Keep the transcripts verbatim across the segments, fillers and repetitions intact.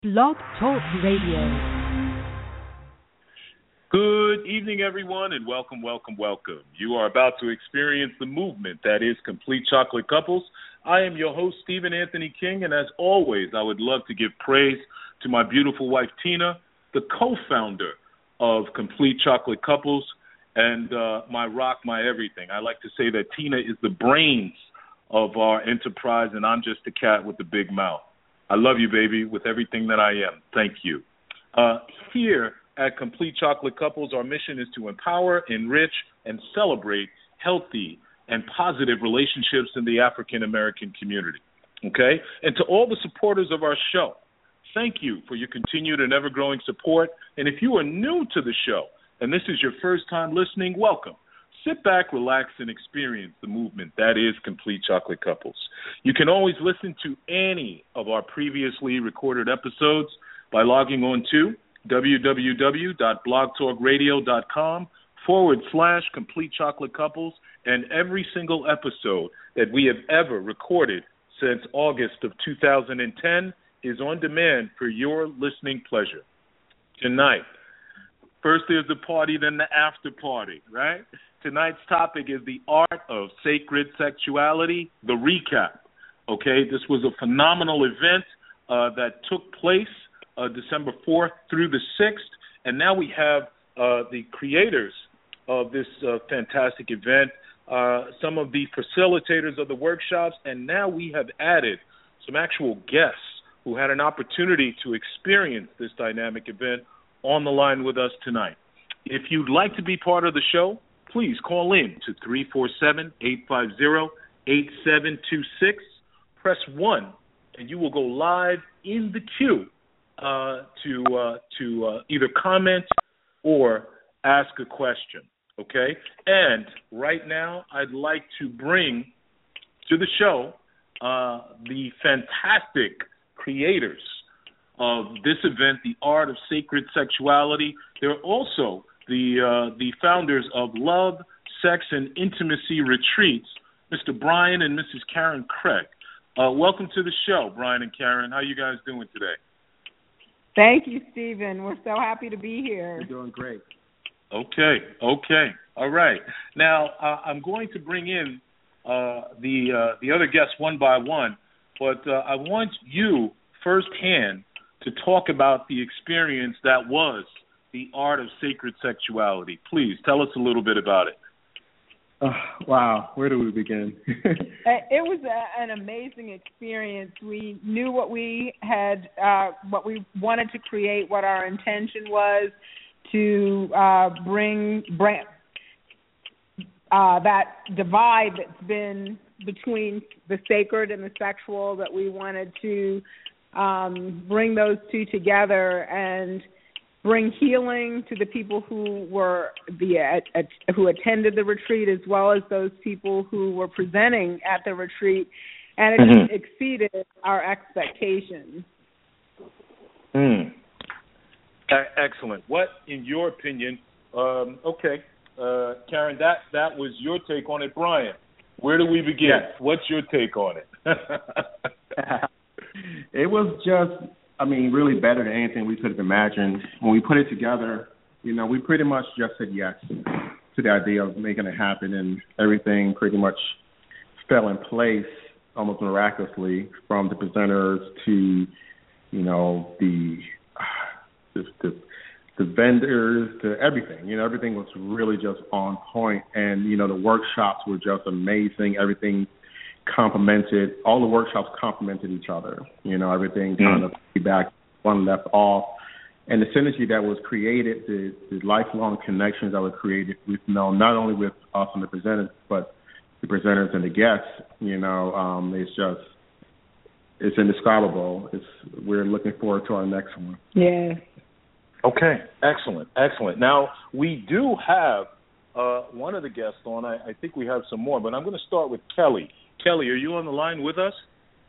Blog Talk Radio. Good evening, everyone, and welcome, welcome, welcome. You are about to experience the movement that is Complete Chocolate Couples. I am your host, Stephen Anthony King, and as always, I would love to give praise to my beautiful wife, Tina, the co-founder of Complete Chocolate Couples, and uh, my rock, my everything. I like to say that Tina is the brains of our enterprise, and I'm just the cat with the big mouth. I love you, baby, with everything that I am. Thank you. Uh, here at Complete Chocolate Couples, our mission is to empower, enrich, and celebrate healthy and positive relationships in the African-American community, okay? And to all the supporters of our show, thank you for your continued and ever-growing support. And if you are new to the show and this is your first time listening, welcome. Sit back, relax, and experience the movement that is Complete Chocolate Couples. You can always listen to any of our previously recorded episodes by logging on to www.blogtalkradio.com forward slash Complete Chocolate Couples, and every single episode that we have ever recorded since August of two thousand ten is on demand for your listening pleasure. Tonight, first there's the party, then the after party, right? Tonight's topic is the art of sacred sexuality, the recap. Okay, this was a phenomenal event uh, that took place uh, December fourth through the sixth, and now we have uh, the creators of this uh, fantastic event, uh, some of the facilitators of the workshops, and now we have added some actual guests who had an opportunity to experience this dynamic event on the line with us tonight. If you'd like to be part of the show, please call in to three four seven, eight five zero, eight seven two six. Press one, and you will go live in the queue uh, to uh, to uh, either comment or ask a question, okay? And right now, I'd like to bring to the show uh, the fantastic creators of this event, The Art of Sacred Sexuality. They're also the uh, the founders of Love, Sex, and Intimacy Retreats, Mister Brian and Missus Karen Craig. Uh, welcome to the show, Brian and Karen. How you guys doing today? Thank you, Stephen. We're so happy to be here. We're doing great. Okay, okay, all right. Now, uh, I'm going to bring in uh, the uh, the other guests one by one, but uh, I want you firsthand to talk about the experience that was The Art of Sacred Sexuality. Please tell us a little bit about it. Uh, wow, where do we begin? It was a, an amazing experience. We knew what we had, uh, what we wanted to create, what our intention was to uh, bring, bring uh, that divide that's been between the sacred and the sexual, that we wanted to um, bring those two together and bring healing to the people who were the at, at, who attended the retreat, as well as those people who were presenting at the retreat, and it mm-hmm. exceeded our expectations. Mm. E- excellent. What, in your opinion? Um, okay, uh, Karen, that that was your take on it. Brian, where do we begin? Yes. What's your take on it? It was just, I mean, really better than anything we could have imagined. When we put it together, you know, we pretty much just said yes to the idea of making it happen, and everything pretty much fell in place almost miraculously, from the presenters to, you know, the the, the, the vendors to everything. You know, everything was really just on point, and, you know, the workshops were just amazing. Everything complemented, all the workshops complemented each other. You know, everything mm. kind of feedback, one left off. And the synergy that was created, the, the lifelong connections that were created with, you know, not only with us and the presenters, but the presenters and the guests, you know, um, it's just, it's indescribable. It's, we're looking forward to our next one. Yeah. Okay, excellent, excellent. Now, we do have uh, one of the guests on. I, I think we have some more, but I'm going to start with Kelly. Kelly, are you on the line with us?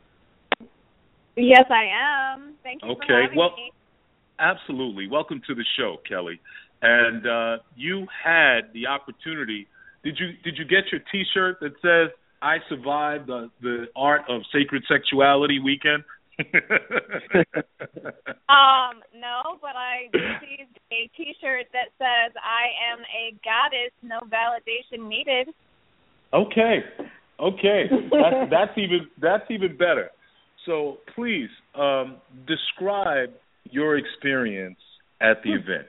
Yes, I am. Thank you okay. for having well, me. Absolutely. Welcome to the show, Kelly. And uh, you had the opportunity. Did you did you get your T-shirt that says "I survived the, the Art of Sacred Sexuality Weekend"? um, no, but I received a T-shirt that says "I am a goddess, no validation needed." Okay, okay, that's, that's even that's even better. So please um, describe your experience at the event.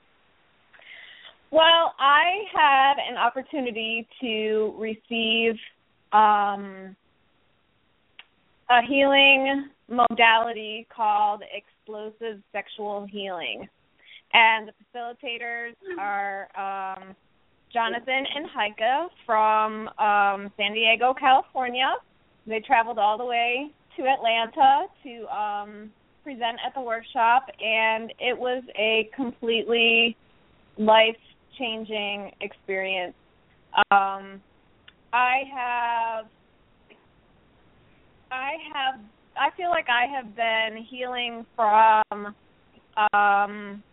Well, I had an opportunity to receive um, a healing modality called explosive sexual healing. And the facilitators are um, Jonathan and Heike from um, San Diego, California. They traveled all the way to Atlanta to um, present at the workshop, and it was a completely life-changing experience. Um, I have, I have, I feel like I have been healing from um,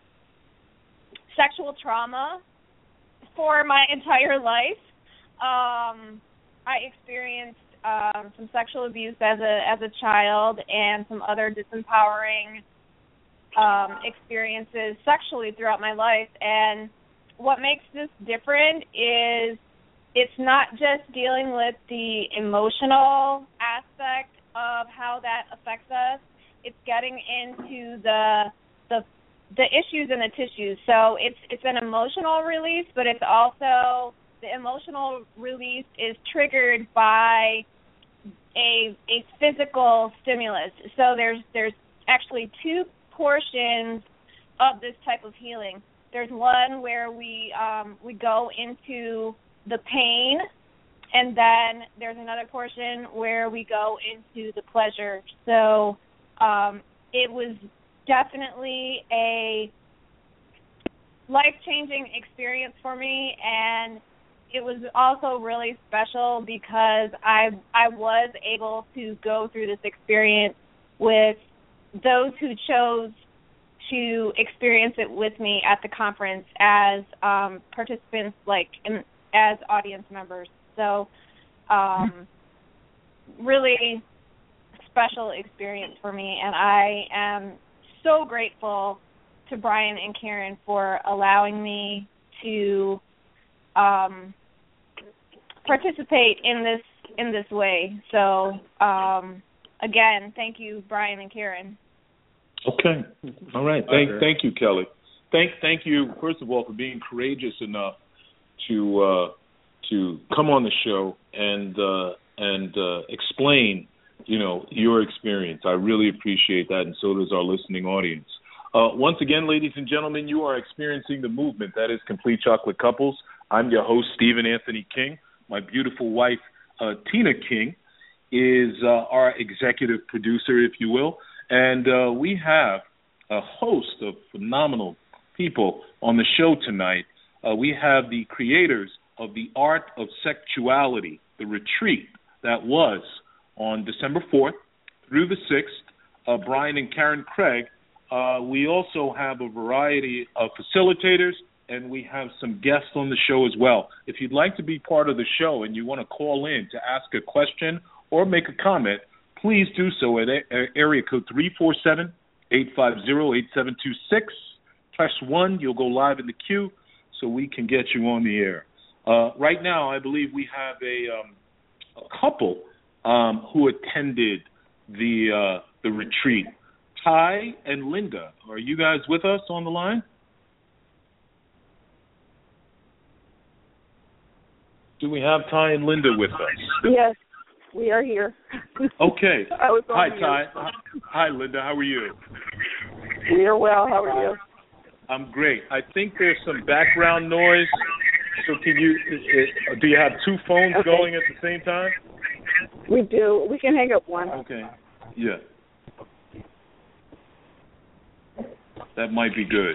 sexual trauma for my entire life. Um, I experienced um, some sexual abuse as a as a child and some other disempowering um, experiences sexually throughout my life. And what makes this different is it's not just dealing with the emotional aspect of how that affects us. It's getting into the the the issues and the tissues. So it's it's an emotional release, but it's also the emotional release is triggered by a a physical stimulus. So there's there's actually two portions of this type of healing. There's one where we um, we go into the pain, and then there's another portion where we go into the pleasure. So um, it was definitely a life-changing experience for me, and it was also really special because I I was able to go through this experience with those who chose to experience it with me at the conference as um, participants, like in, as audience members. So um, really special experience for me, and I am so grateful to Brian and Karen for allowing me to um, participate in this in this way. So um, again, thank you, Brian and Karen. Okay. All right. Thank thank you, Kelly. Thank thank you, first of all, for being courageous enough to uh, to come on the show and uh, and uh, explain, you know, your experience. I really appreciate that, and so does our listening audience. Uh, once again, ladies and gentlemen, you are experiencing the movement that is Complete Chocolate Couples. I'm your host, Stephen Anthony King. My beautiful wife, uh, Tina King, is uh, our executive producer, if you will. And uh, we have a host of phenomenal people on the show tonight. Uh, we have the creators of the Art of Sexuality, the retreat that was on December fourth through the sixth, uh, Brian and Karen Craig. Uh, we also have a variety of facilitators, and we have some guests on the show as well. If you'd like to be part of the show and you want to call in to ask a question or make a comment, please do so at area code three four seven, eight five zero, eight seven two six. Press one. You'll go live in the queue so we can get you on the air. Uh, right now, I believe we have a, um, a couple um, who attended the uh, the retreat. Ty and Linda, are you guys with us on the line? Do we have Ty and Linda with us? Yes, we are here. Okay. I was Hi, Ty. Hi, Linda. How are you? We are well. How are you? I'm great. I think there's some background noise. So can you, do you have two phones okay. going at the same time? We do. We can hang up one. Okay. Yeah. That might be good.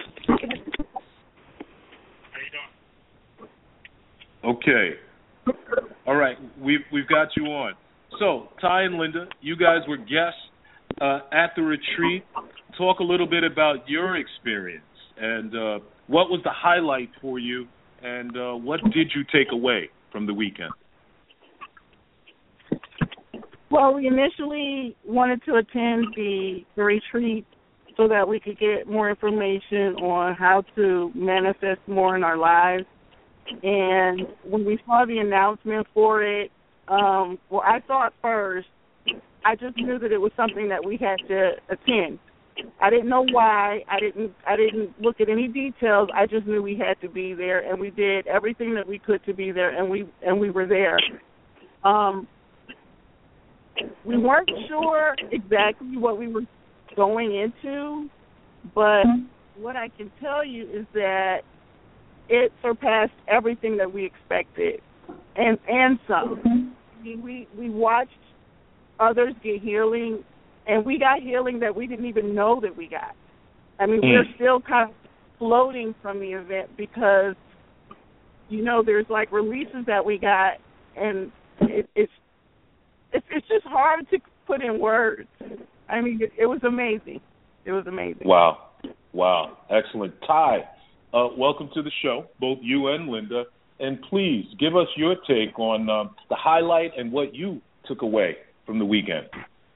Okay. All right. We've, we've got you on. So, Ty and Linda, you guys were guests uh, at the retreat. Talk a little bit about your experience and uh, what was the highlight for you, and uh, what did you take away from the weekend? Well, we initially wanted to attend the, the retreat so that we could get more information on how to manifest more in our lives. And when we saw the announcement for it, um, well, I saw it first. I just knew that it was something that we had to attend. I didn't know why. I didn't. I didn't look at any details. I just knew we had to be there, and we did everything that we could to be there, and we and we were there. Um, we weren't sure exactly what we were going into, but what I can tell you is that it surpassed everything that we expected, and and some. I mean, we we watched others get healing, and we got healing that we didn't even know that we got. I mean, mm. we're still kind of floating from the event because, you know, there's like releases that we got, and it, it's, it's it's just hard to put in words. I mean, it, it was amazing. It was amazing. Wow. Wow. Excellent. Ty, uh, welcome to the show, both you and Linda. And please give us your take on uh, the highlight and what you took away from the weekend.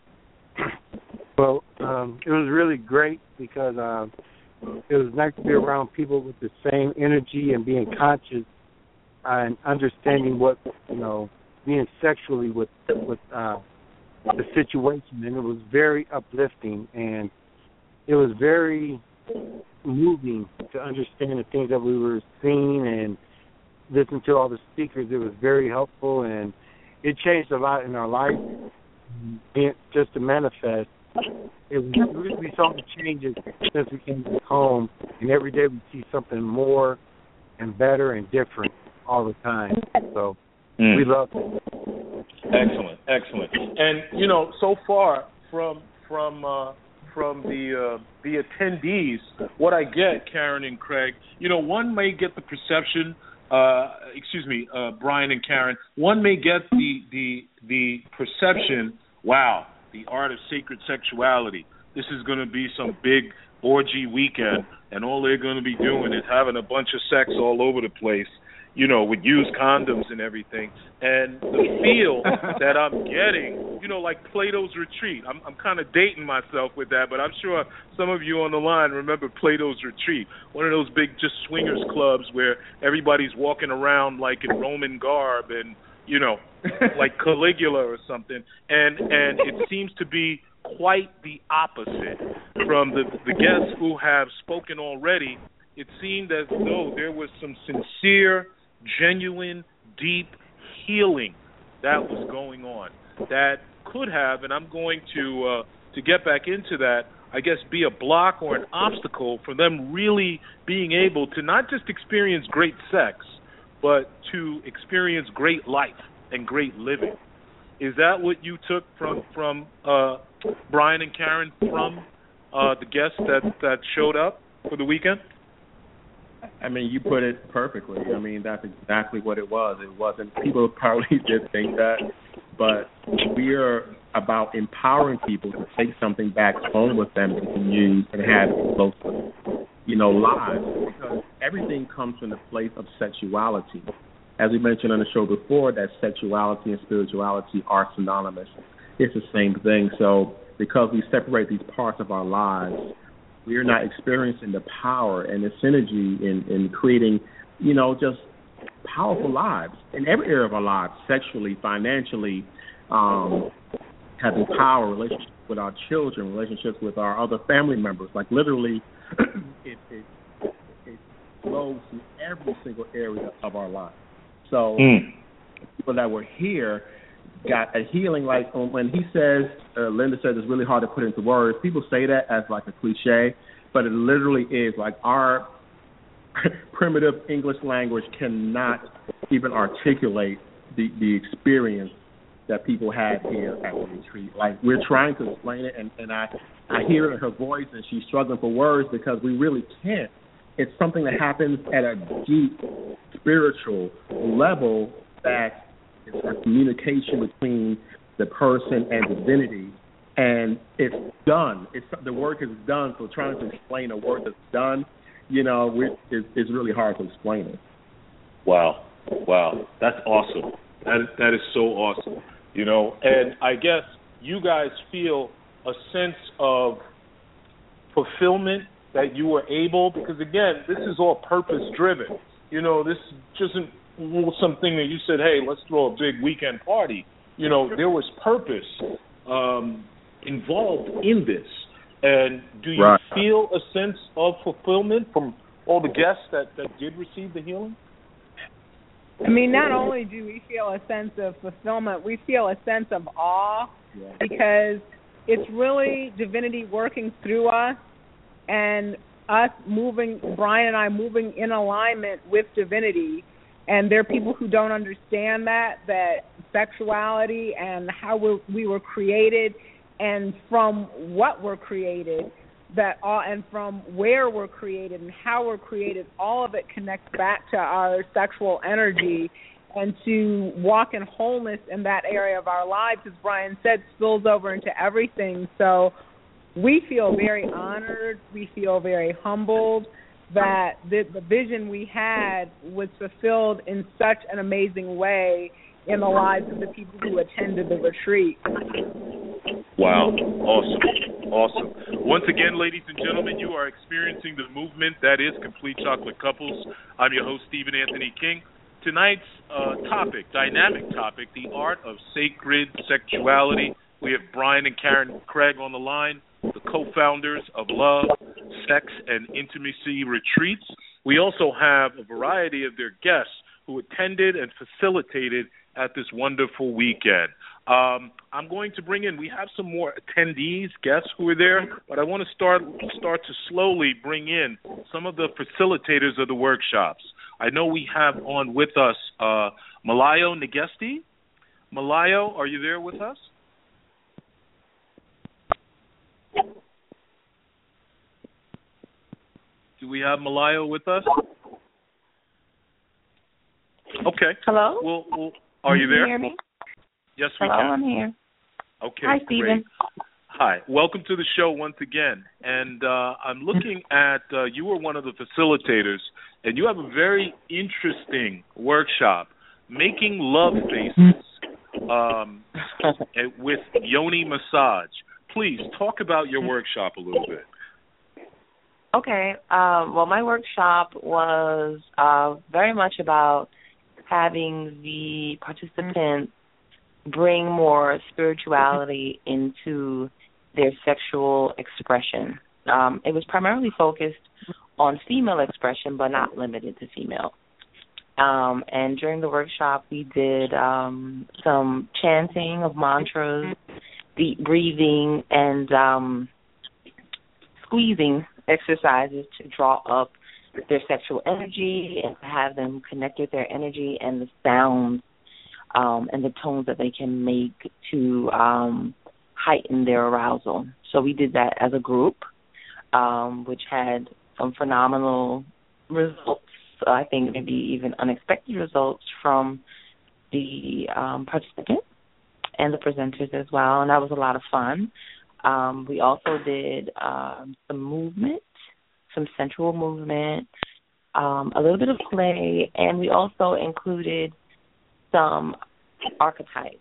Well, um, it was really great because um, it was nice to be around people with the same energy and being conscious and understanding what, you know, being sexually with with uh, the situation. And it was very uplifting, and it was very moving to understand the things that we were seeing and listen to all the speakers. It was very helpful, and it changed a lot in our life. And just to manifest, it was, we saw the changes since we came home, and every day we see something more and better and different all the time. So mm. we love it. Excellent, excellent. And you know, so far from from uh, from the uh, the attendees, what I get, Karen and Craig, you know, one may get the perception. Uh, excuse me, uh, Brian and Karen. One may get the the the perception, wow, the art of sacred sexuality. This is going to be some big orgy weekend, and all they're going to be doing is having a bunch of sex all over the place, you know, with used condoms and everything. And the feel that I'm getting, you know, like Plato's Retreat. I'm, I'm kind of dating myself with that, but I'm sure some of you on the line remember Plato's Retreat, one of those big just swingers clubs where everybody's walking around like in Roman garb and, you know, like Caligula or something. And and it seems to be quite the opposite from the, the guests who have spoken already. It seemed as though there was some sincere, genuine, deep healing that was going on that could have, and I'm going to uh, to get back into that, I guess, be a block or an obstacle for them really being able to not just experience great sex, but to experience great life and great living. Is that what you took from from uh, Brian and Karen from uh, the guests that, that showed up for the weekend? I mean, you put it perfectly. I mean, that's exactly what it was. It wasn't, people probably did think that, but we are about empowering people to take something back home with them that they can use and have close, you know, lives. Because everything comes from the place of sexuality. As we mentioned on the show before, that sexuality and spirituality are synonymous. It's the same thing. So because we separate these parts of our lives, we are not experiencing the power and the synergy in, in creating, you know, just powerful lives in every area of our lives, sexually, financially, um, having power, relationships with our children, relationships with our other family members. Like literally, it, it, it flows through every single area of our lives. So mm. people that were here got a healing. Like when he says, uh, Linda says it's really hard to put into words. People say that as like a cliche, but it literally is. Like our primitive English language cannot even articulate the, the experience that people had here at the retreat. Like we're trying to explain it, and, and I, I hear it in her voice, and she's struggling for words because we really can't. It's something that happens at a deep spiritual level that is a communication between the person and divinity, and it's done. It's the work is done. So trying to explain a work that's done, you know, we, it's, it's really hard to explain it. Wow, wow, that's awesome. That that is so awesome. you know, and I guess you guys feel a sense of fulfillment that you were able, because again, this is all purpose driven. You know, this isn't something that you said, hey, let's throw a big weekend party. You know, there was purpose um, involved in this. And do you right. feel a sense of fulfillment from all the guests that, that did receive the healing? I mean, not only do we feel a sense of fulfillment, we feel a sense of awe yeah. because it's really divinity working through us and us moving, Brian and I moving in alignment with divinity. And there are people who don't understand that, that sexuality and how we, we were created and from what we're created, that all, and from where we're created and how we're created, all of it connects back to our sexual energy, and to walk in wholeness in that area of our lives, as Brian said, spills over into everything. So we feel very honored, we feel very humbled that the, the vision we had was fulfilled in such an amazing way in the lives of the people who attended the retreat. Wow. Awesome. Awesome. Once again, ladies and gentlemen, you are experiencing the movement that is Complete Chocolate Couples. I'm your host, Stephen Anthony King. Tonight's uh, topic, dynamic topic, the art of sacred sexuality. We have Brian and Karen Craig on the line, the co-founders of Love, Sex, and Intimacy Retreats. We also have a variety of their guests who attended and facilitated at this wonderful weekend. Um, I'm going to bring in, we have some more attendees, guests who are there, but I want to start start to slowly bring in some of the facilitators of the workshops. I know we have on with us uh, Malayo Negesti. Malayo, are you there with us? Do we have Malayo with us? Okay. Hello? We'll, we'll, are you there? Can you hear me? Yes, we Hello, can. I'm here. Okay, Hi, Stephen. Great. Hi. Welcome to the show once again. And uh, I'm looking at, uh, you were one of the facilitators, and you have a very interesting workshop, Making Love Faces um, with Yoni Massage. Please, talk about your workshop a little bit. Okay. Um, well, my workshop was uh, very much about having the participants bring more spirituality into their sexual expression. Um, it was primarily focused on female expression, but not limited to female. Um, and during the workshop, we did um, some chanting of mantras, deep breathing, and um, squeezing exercises to draw up their sexual energy and to have them connect with their energy and the sounds um, and the tones that they can make to um, heighten their arousal. So we did that as a group, um, which had some phenomenal results. I think maybe even unexpected results from the um, participants and the presenters as well, and that was a lot of fun. Um, we also did um, some movement, some sensual movement, um, a little bit of play, and we also included some archetypes.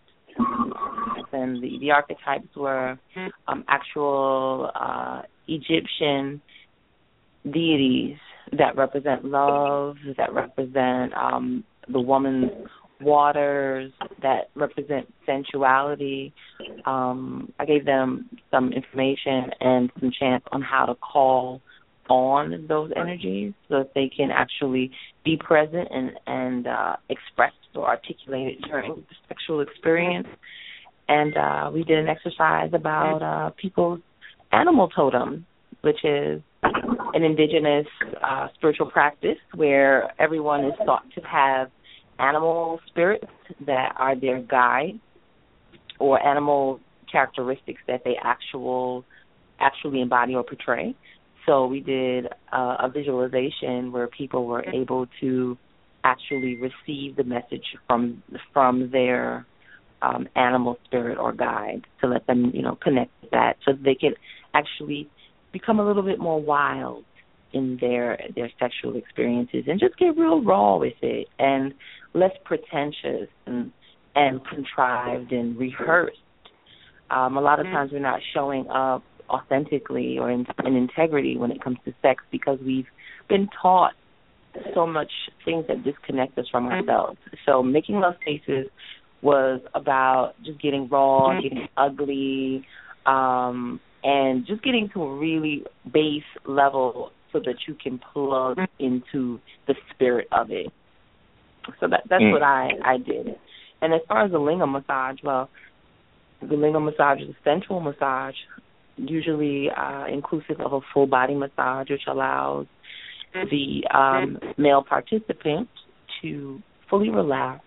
And the, the archetypes were um, actual uh, Egyptian deities that represent love, that represent um, the woman's waters, that represent sensuality. Um, I gave them some information and some chants on how to call on those energies so that they can actually be present and, and uh, express or articulate it during the sexual experience. And uh, we did an exercise about uh, people's animal totem, which is an indigenous uh, spiritual practice where everyone is thought to have animal spirits that are their guide or animal characteristics that they actual actually embody or portray. So we did uh, a visualization where people were able to actually receive the message from from their um, animal spirit or guide to let them, you know, connect with that so that they could actually become a little bit more wild in their their sexual experiences and just get real raw with it and less pretentious and and contrived and rehearsed. Um, a lot of times we're not showing up authentically or in, in integrity when it comes to sex because we've been taught so much things that disconnect us from ourselves. So Making Love Faces was about just getting raw, getting ugly, um, and just getting to a really base level so that you can plug into the spirit of it. So that that's mm. what I, I did. And as far as the lingam massage, well, the lingam massage is a sensual massage, usually uh, inclusive of a full body massage, which allows the um, male participant to fully relax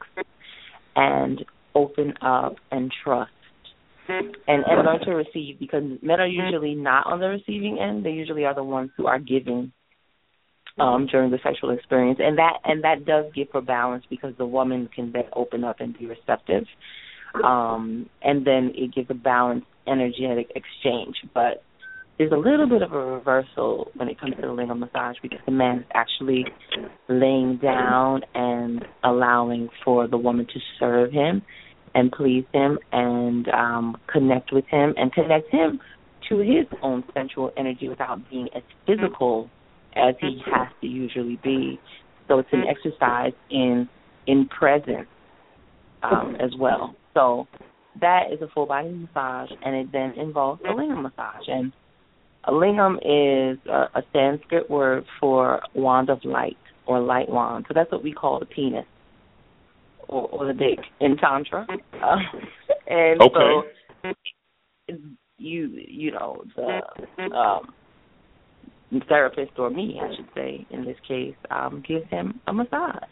and open up and trust and, and learn to receive, because men are usually not on the receiving end. They usually are the ones who are giving um, during the sexual experience, and that and that does give for balance because the woman can then open up and be receptive, um, and then it gives a balanced energetic exchange. But there's a little bit of a reversal when it comes to the lingam massage because the man is actually laying down and allowing for the woman to serve him and please him and um, connect with him and connect him to his own sensual energy without being as physical as he has to usually be. So it's an exercise in in presence um, as well. So that is a full body massage, and it then involves a lingam massage. And a lingam is a, a Sanskrit word for wand of light or light wand. So that's what we call the penis or, or the dick in Tantra. Uh, and okay. so you, you know, the um, therapist, or me, I should say, in this case, um, gives him a massage.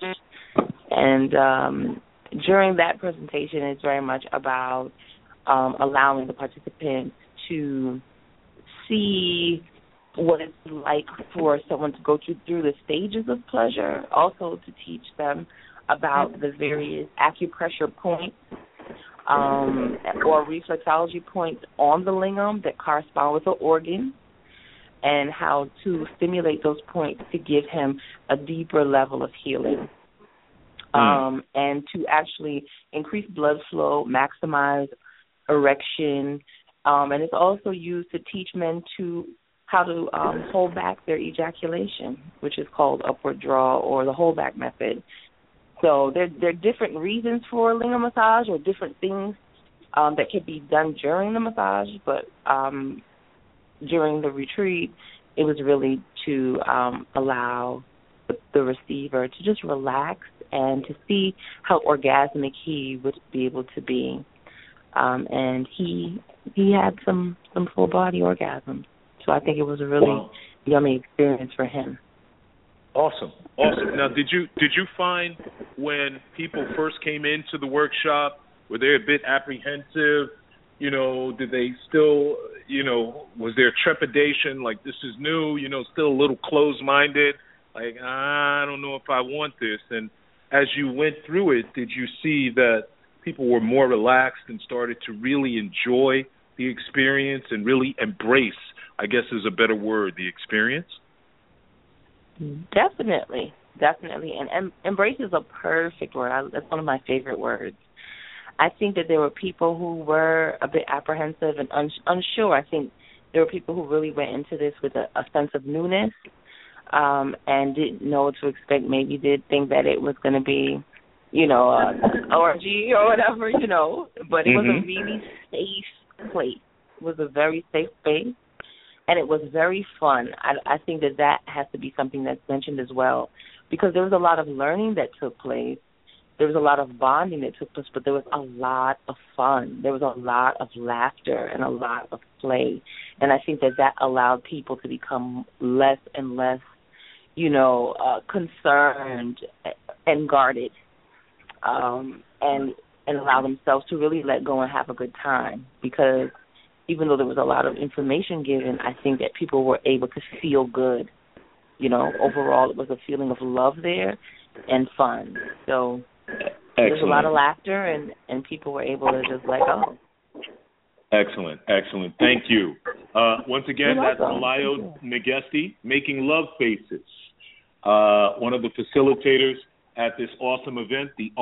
And um, during that presentation, it's very much about um, allowing the participants to see what it's like for someone to go through, through the stages of pleasure, also to teach them about the various acupressure points um, or reflexology points on the lingam that correspond with the organ, and how to stimulate those points to give him a deeper level of healing. Um, and to actually increase blood flow, maximize erection, um, and it's also used to teach men to how to um, hold back their ejaculation, which is called upward draw or the hold back method. So there, there are different reasons for lingam massage or different things um, that can be done during the massage, but um, during the retreat, it was really to um, allow the, the receiver to just relax and to see how orgasmic he would be able to be. Um, and he he had some, some full body orgasms. So I think it was a really wow. yummy experience for him. Awesome, awesome. Now, did you did you find when people first came into the workshop, were they a bit apprehensive? You know, did they still, you know, was there trepidation, like this is new, you know, still a little closed-minded, like, I don't know if I want this? And as you went through it, did you see that people were more relaxed and started to really enjoy the experience and really embrace, I guess is a better word, the experience? Definitely, definitely. And em- embrace is a perfect word. I, that's one of my favorite words. I think that there were people who were a bit apprehensive and un- unsure. I think there were people who really went into this with a, a sense of newness um, and didn't know what to expect. Maybe did think that it was going to be, you know, an orgy or whatever, you know. But it mm-hmm. was a really safe place. It was a very safe space, and it was very fun. I, I think that that has to be something that's mentioned as well, because there was a lot of learning that took place. There was a lot of bonding that took place, but there was a lot of fun. There was a lot of laughter and a lot of play. And I think that that allowed people to become less and less, you know, uh, concerned and guarded, um, and and allow themselves to really let go and have a good time. Because even though there was a lot of information given, I think that people were able to feel good. You know, overall it was a feeling of love there and fun. So there's a lot of laughter, and, and people were able to just let go. Excellent, excellent. Thank you. Uh, once again, that's Malayo Negesti, Making Love Faces, uh, one of the facilitators at this awesome event, the Art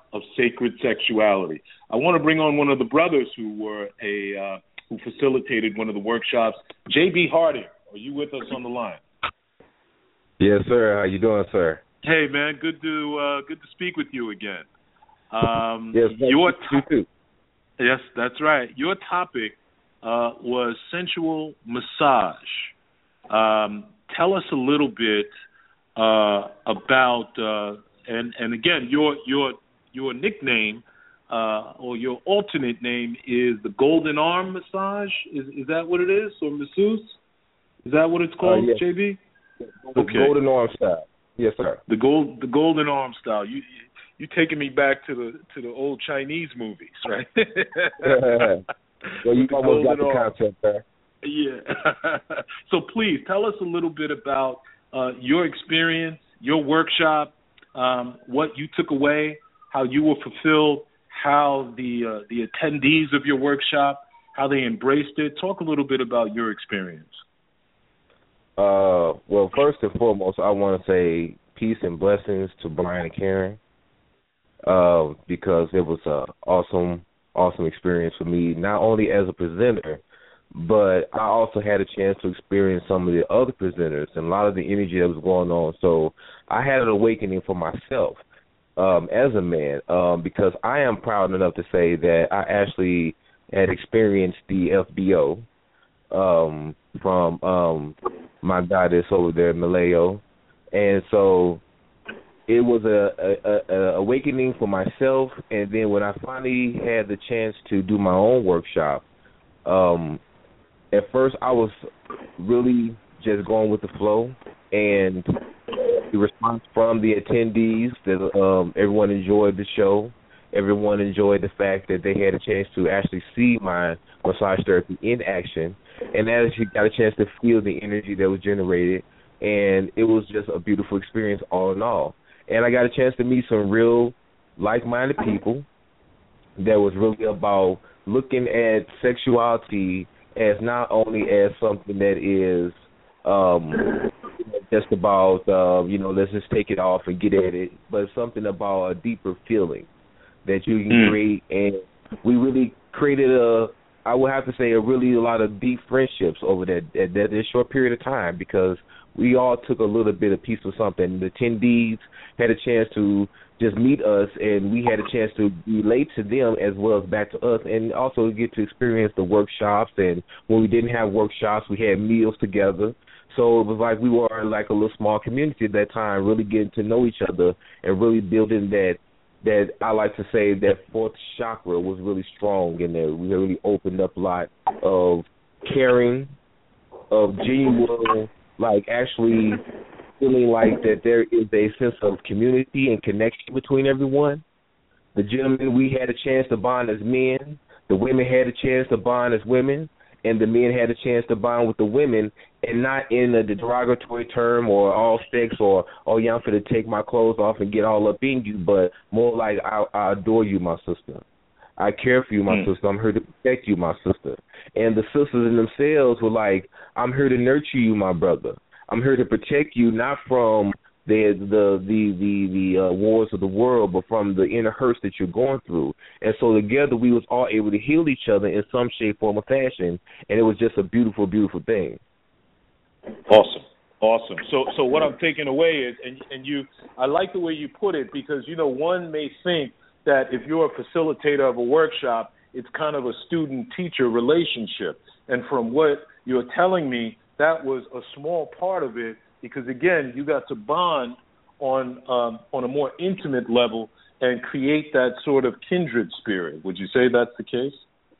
of sacred sexuality. I want to bring on one of the brothers who were a uh, who facilitated one of the workshops. J B Harding, are you with us on the line? Yes, sir. How you doing, sir? Hey, man. Good to uh, good to speak with you again. Um, yes, your to- you too. Yes, that's right. Your topic uh, was sensual massage. Um, tell us a little bit uh, about, uh, and and again, your your your nickname uh, or your alternate name is the Golden Arm Massage. Is is that what it is, or masseuse? Is that what it's called, uh, yes. J B? The okay. Golden Arm style. Yes, sir. The gold, the Golden Arm style. You you taking me back to the to the old Chinese movies, right? Well, you the almost got Golden the Arm. concept there. Yeah. So please tell us a little bit about uh, your experience, your workshop, um, what you took away, how you were fulfilled, how the uh, the attendees of your workshop, how they embraced it. Talk a little bit about your experience. Uh, well, first and foremost, I want to say peace and blessings to Brian and Karen, uh, because it was an awesome, awesome experience for me, not only as a presenter, but I also had a chance to experience some of the other presenters and a lot of the energy that was going on. So I had an awakening for myself um, as a man, um, because I am proud enough to say that I actually had experienced the F B O um, from um, my goddess over there, Malayo. And so it was a, a, a awakening for myself. And then when I finally had the chance to do my own workshop, um, at first I was really just going with the flow, and the response from the attendees that um, everyone enjoyed the show. Everyone enjoyed the fact that they had a chance to actually see my massage therapy in action, and actually got a chance to feel the energy that was generated, and it was just a beautiful experience all in all. And I got a chance to meet some real like-minded people that was really about looking at sexuality as not only as something that is um, just about, uh, you know, let's just take it off and get at it, but something about a deeper feeling that you can mm. create. And we really created a, I would have to say, a really a lot of deep friendships over that, that, that, that short period of time, because we all took a little bit of piece of something. The attendees had a chance to just meet us, and we had a chance to relate to them as well as back to us, and also get to experience the workshops. And when we didn't have workshops, we had meals together. So it was like we were like a little small community at that time, really getting to know each other and really building that, that I like to say that fourth chakra was really strong in there. We really opened up a lot of caring, of genuine, like actually feeling like that there is a sense of community and connection between everyone. The gentlemen, we had a chance to bond as men. The women had a chance to bond as women. And the men had a chance to bond with the women, and not in a derogatory term or all sex or, oh, yeah, I'm going to take my clothes off and get all up in you, but more like, I, I adore you, my sister. I care for you, my mm. sister. I'm here to protect you, my sister. And the sisters in themselves were like, I'm here to nurture you, my brother. I'm here to protect you, not from the the the the, the uh, wars of the world, but from the inner hurts that you're going through. And so together we was all able to heal each other in some shape, form, or fashion, and it was just a beautiful, beautiful thing. Awesome, awesome. So so what I'm taking away is, and and you, I like the way you put it, because you know one may think that if you're a facilitator of a workshop, it's kind of a student-teacher relationship, and from what you're telling me, that was a small part of it. Because again, you got to bond on um, on a more intimate level and create that sort of kindred spirit. Would you say that's the case?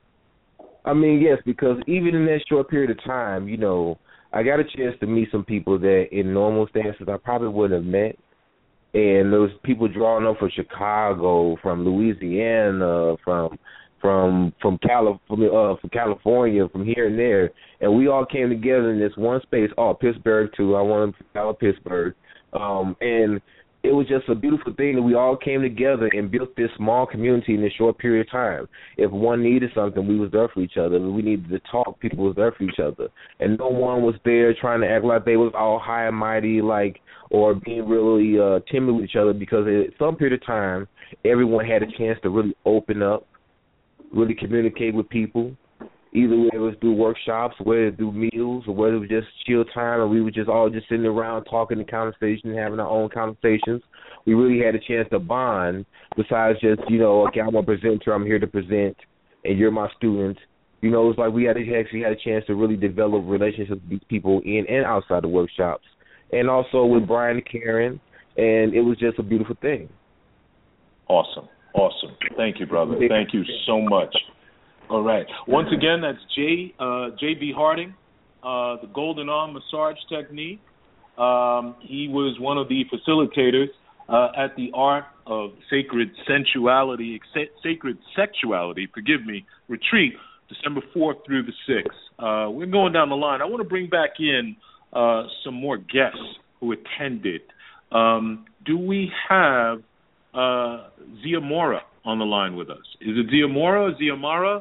I mean, yes, because even in that short period of time, you know, I got a chance to meet some people that in normal stances I probably wouldn't have met. And there was people drawing up from Chicago, from Louisiana, from from from, Cali- from, uh, from California, from here and there, and we all came together in this one space. Oh, Pittsburgh too. I want to out Pittsburgh, um, and it was just a beautiful thing that we all came together and built this small community in a short period of time. If one needed something, we was there for each other. If we needed to talk, people was there for each other. And no one was there trying to act like they was all high and mighty, like, or being really uh, timid with each other, because at some period of time, everyone had a chance to really open up, really communicate with people. Either it was through workshops, whether it was through meals, or whether it was just chill time, or we were just all just sitting around talking in conversation, having our own conversations. We really had a chance to bond besides just, you know, okay, I'm a presenter, I'm here to present, and you're my student. You know, it's like we had actually had a chance to really develop relationships with these people in and outside the workshops, and also with Brian and Karen, and it was just a beautiful thing. Awesome. Awesome. Thank you, brother. Thank you so much. All right. Once again, that's Jay uh, J B Harding, uh, the Golden Arm Massage Technique. Um, he was one of the facilitators uh, at the Art of Sacred Sensuality, Sacred Sexuality, forgive me, retreat, December fourth through the sixth. Uh, we're going down the line. I want to bring back in uh, some more guests who attended. Um, do we have uh, Zia Mora on the line with us? Is it Zia Mora or Zia Mara?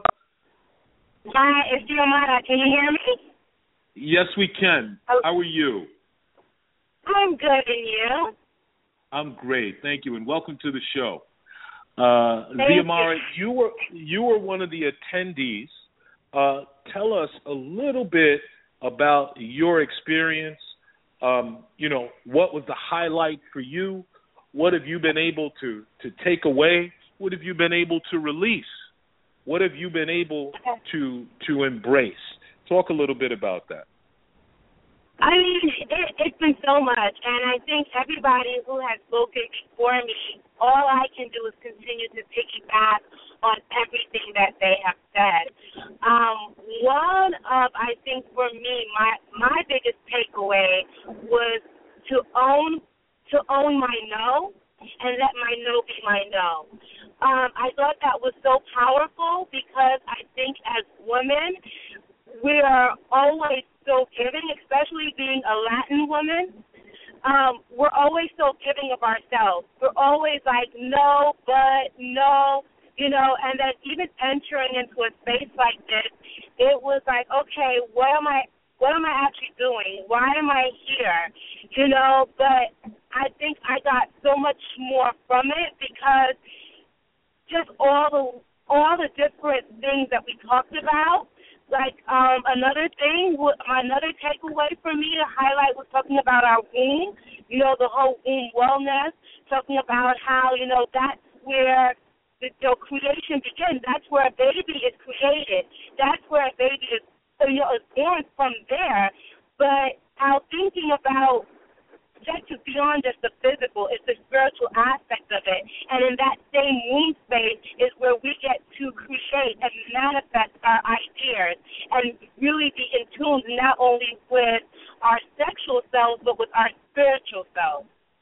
Hi, it's Giamara. Can you hear me? Yes, we can. Oh. How are you? I'm good, and you? I'm great, thank you, and welcome to the show. Uh, Zia Mara, you. you were you were one of the attendees. Uh, tell us a little bit about your experience. Um, you know, what was the highlight for you? What have you been able to, to take away? What have you been able to release? What have you been able to to embrace? Talk a little bit about that. I mean, it, it's been so much, and I think everybody who has spoken before me, all I can do is continue to piggyback on everything that they have said. Um, one of, I think for me, my my biggest takeaway was to own to own my no and let my no be my no. Um, I thought that was so powerful because I think as women, we are always so giving, especially being a Latin woman. Um, we're always so giving of ourselves. We're always like, no, but, no, you know, and then even entering into a space like this, it was like, okay, what am I, what am I actually doing? Why am I here? You know, but I think I got so much more from it because just all the all the different things that we talked about. Like um, another thing, another takeaway for me to highlight was talking about our womb, you know, the whole womb wellness, talking about how, you know, that's where the, the creation begins. That's where a baby is created. That's where a baby is, you know, is born from there. But how thinking about sex is beyond just the physical, it's the spiritual aspect of it. And in that same womb space is where we get to create and manifest our ideas and really be in tune not only with our sexual selves, but with our spiritual selves.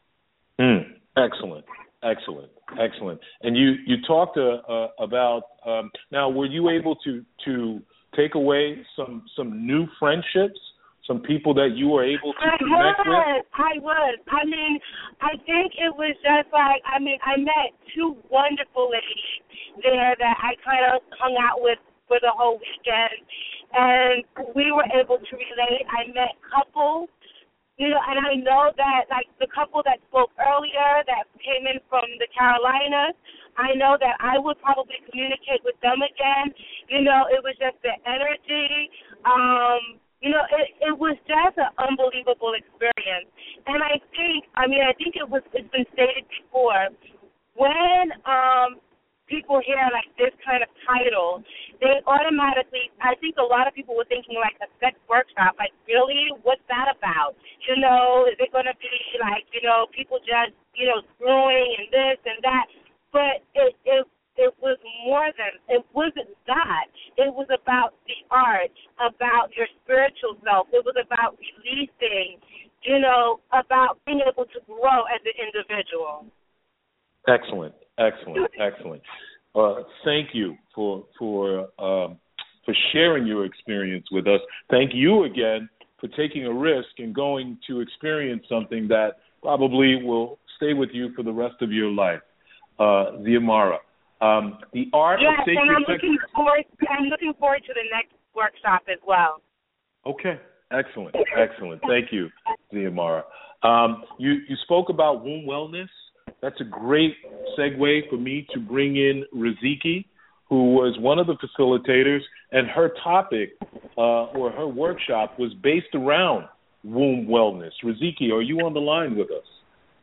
Mm, excellent, excellent, excellent. And you, you talked uh, uh, about, um, now were you able to, to take away some, some new friendships? Some people that you were able to I connect was, with? I was. I mean, I think it was just like, I mean, I met two wonderful ladies there that I kind of hung out with for the whole weekend, and we were able to relate. I met couples, you know, and I know that, like, the couple that spoke earlier that came in from the Carolinas, I know that I would probably communicate with them again. You know, it was just the energy. Um, You know, it, it was just an unbelievable experience. And I think, I mean, I think it was, it's been stated before, when um, people hear, like, this kind of title, they automatically, I think a lot of people were thinking, like, a sex workshop. Like, really? What's that about? You know, is it going to be, like, you know, people just, you know, screwing and this and that? But it, it It was more than, it wasn't that. It was about the art, about your spiritual self. It was about releasing, you know, about being able to grow as an individual. Excellent, excellent, excellent. Uh, thank you for for um, for sharing your experience with us. Thank you again for taking a risk and going to experience something that probably will stay with you for the rest of your life, uh, Xiomara. Um, the art yes, of sacred and I'm sex. looking forward. I'm looking forward to the next workshop as well. Okay, excellent, excellent. Thank you, Xiomara. Um, you you spoke about womb wellness. That's a great segue for me to bring in Riziki, who was one of the facilitators, and her topic uh, or her workshop was based around womb wellness. Riziki, are you on the line with us?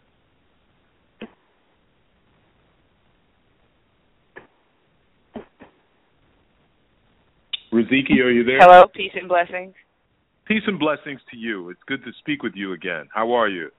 Riziki, are you there? Hello, peace and blessings. Peace and blessings to you. It's good to speak with you again. How are you?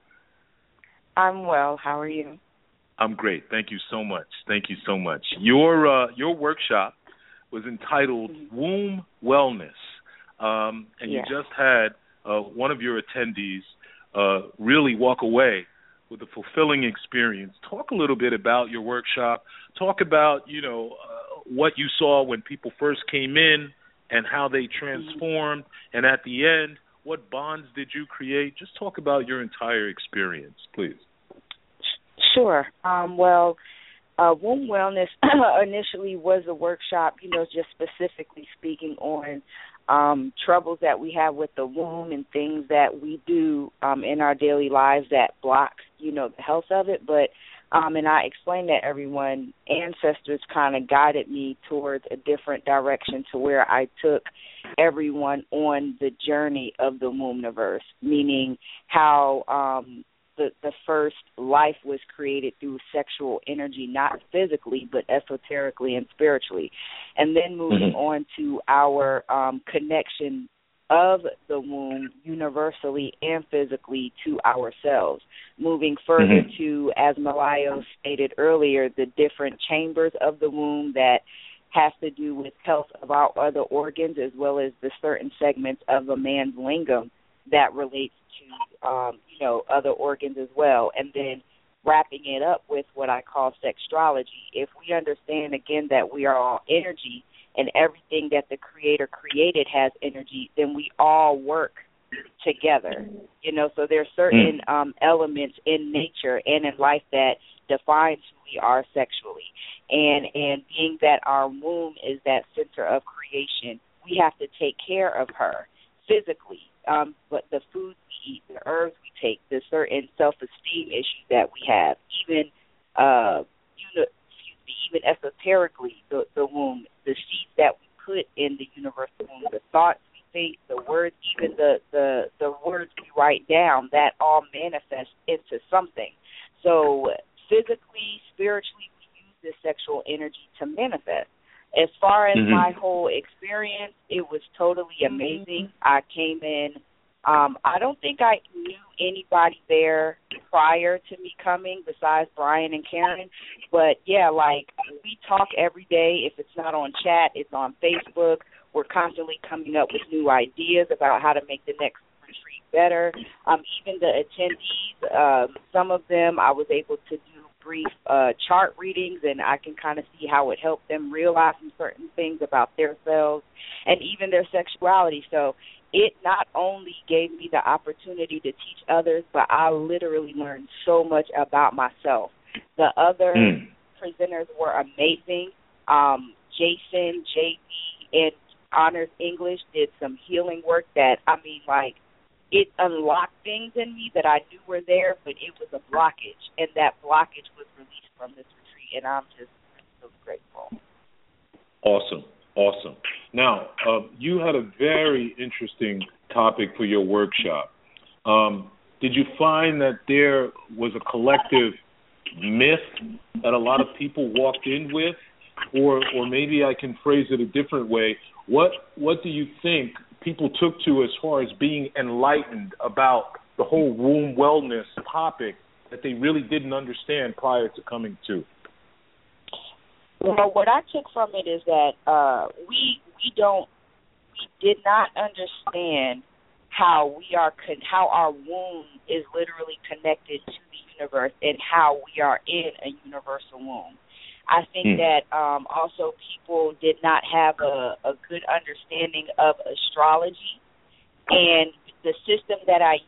I'm well. How are you? I'm great. Thank you so much. Thank you so much. Your uh, your workshop was entitled Womb Wellness, um, and yeah. you just had uh, one of your attendees uh, really walk away with a fulfilling experience. Talk a little bit about your workshop. Talk about, you know, uh, what you saw when people first came in and how they transformed, and at the end, what bonds did you create? Just talk about your entire experience, please. Sure. Um, well, uh, Womb Wellness initially was a workshop, you know, just specifically speaking on um, troubles that we have with the womb and things that we do um, in our daily lives that blocks, you know, the health of it. But Um, and I explained that everyone, ancestors kind of guided me towards a different direction to where I took everyone on the journey of the Wombniverse, meaning how um, the, the first life was created through sexual energy, not physically, but esoterically and spiritually. And then moving mm-hmm. on to our um, connection of the womb universally and physically to ourselves. Moving further mm-hmm. to, as Malayo stated earlier, the different chambers of the womb that has to do with health of our other organs, as well as the certain segments of a man's lingam that relates to, um, you know, other organs as well. And then wrapping it up with what I call sextrology. If we understand, again, that we are all energy, and everything that the Creator created has energy, then we all work together. You know, so there are certain mm. um, elements in nature and in life that defines who we are sexually. And and being that our womb is that center of creation, we have to take care of her physically. Um, but the foods we eat, the herbs we take, the certain self-esteem issues that we have, even uh, you know, even esoterically, the, the womb, the seeds that we put in the universal womb, the thoughts we think, the words, even the, the, the words we write down, that all manifest into something. So physically, spiritually, we use this sexual energy to manifest. As far as mm-hmm. my whole experience, it was totally amazing. Mm-hmm. I came in. Um, I don't think I knew anybody there prior to me coming besides Brian and Karen. But, yeah, like, we talk every day. If it's not on chat, it's on Facebook. We're constantly coming up with new ideas about how to make the next retreat better. Um, even the attendees, um, some of them I was able to do brief uh, chart readings, and I can kind of see how it helped them realize some certain things about themselves and even their sexuality. So it not only gave me the opportunity to teach others, but I literally learned so much about myself. The other mm. presenters were amazing. Um, Jason, J B, and Honors English did some healing work that, I mean, like, it unlocked things in me that I knew were there, but it was a blockage, and that blockage was released from this retreat, and I'm just so grateful. Awesome, awesome. Now, uh, you had a very interesting topic for your workshop. Um, did you find that there was a collective myth that a lot of people walked in with, or or maybe I can phrase it a different way? What what do you think people took to as far as being enlightened about the whole womb wellness topic that they really didn't understand prior to coming to? Well, what I took from it is that uh, we we don't we did not understand how we are con- how our womb is literally connected to the universe and how we are in a universal womb. I think mm. that um, also people did not have a, a good understanding of astrology, and the system that I use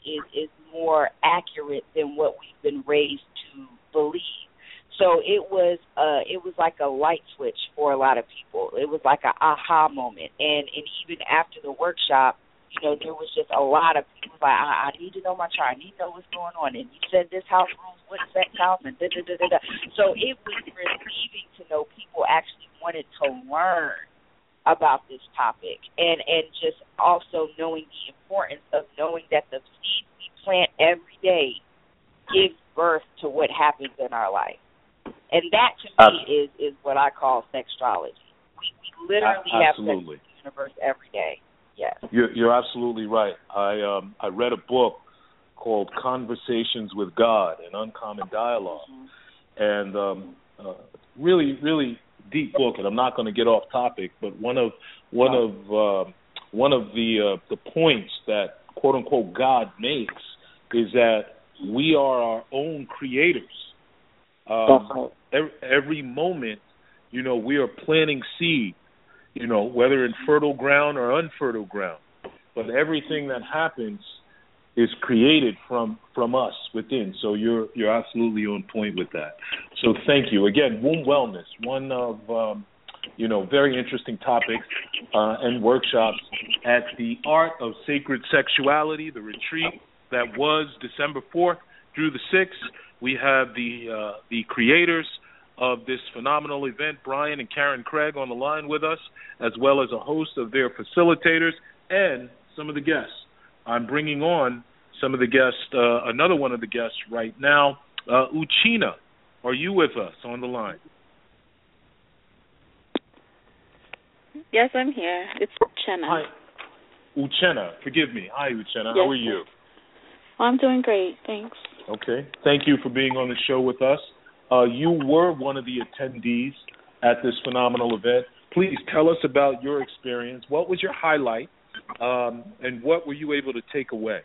is is more accurate than what we've been raised to believe. So it was uh it was like a light switch for a lot of people. It was like an aha moment. And and even after the workshop, you know, there was just a lot of people like, I, I need to know my chart. I need to know what's going on. And you said this house rules what sex house and da da da da da. So it was relieving to know people actually wanted to learn about this topic, and and just also knowing the importance of knowing that the seeds we plant every day give birth to what happens in our life. And that, to me, is, is what I call sextrology. We, we literally absolutely. have sex in the universe every day. Yes. You're, you're absolutely right. I um, I read a book called Conversations with God, an Uncommon Dialogue, mm-hmm. and um, uh, really, really deep book. And I'm not going to get off topic, but one of one of uh, one of the uh, the points that quote unquote God makes is that we are our own creators. Um, every, every moment, you know, we are planting seed, you know, whether in fertile ground or unfertile ground. But everything that happens is created from, from us within. So you're you're absolutely on point with that. So thank you. Again, womb wellness, one of, um, you know, very interesting topics uh, and workshops at the Art of Sacred Sexuality, the retreat that was December fourth through the sixth. We have the uh, the creators of this phenomenal event, Brian and Karen Craig, on the line with us, as well as a host of their facilitators and some of the guests. I'm bringing on some of the guests, uh, another one of the guests right now. Uh, Uchenna, are you with us on the line? Yes, I'm here. It's Uchenna. Hi. Uchenna, forgive me. Hi, Uchenna. Yes. How are you? Well, I'm doing great, thanks. Okay. Thank you for being on the show with us. Uh, you were one of the attendees at this phenomenal event. Please tell us about your experience. What was your highlight, um, and what were you able to take away?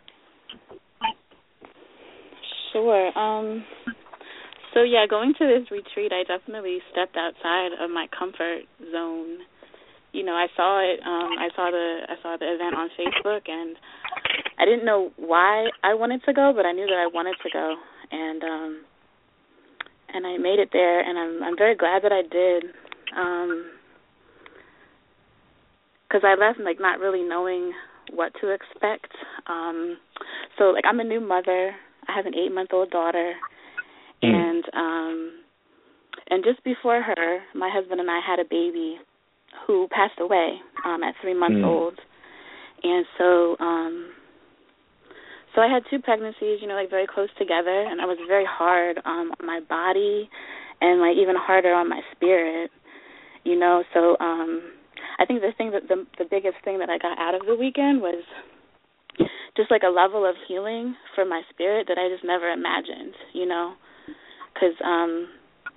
Sure. Um, so, yeah, going to this retreat, I definitely stepped outside of my comfort zone. You know, I saw it. Um, I saw the I saw the event on Facebook, and I didn't know why I wanted to go, but I knew that I wanted to go, and um, and I made it there, and I'm I'm very glad that I did, because um, I left like not really knowing what to expect. Um, so like I'm a new mother. I have an eight-month-old daughter, mm. and um, and just before her, my husband and I had a baby who passed away um, at three months mm. old, and so. Um, So I had two pregnancies, you know, like very close together, and I was very hard um, on my body and, like, even harder on my spirit, you know. So um, I think the thing that the, the biggest thing that I got out of the weekend was just, like, a level of healing for my spirit that I just never imagined, you know, because, um,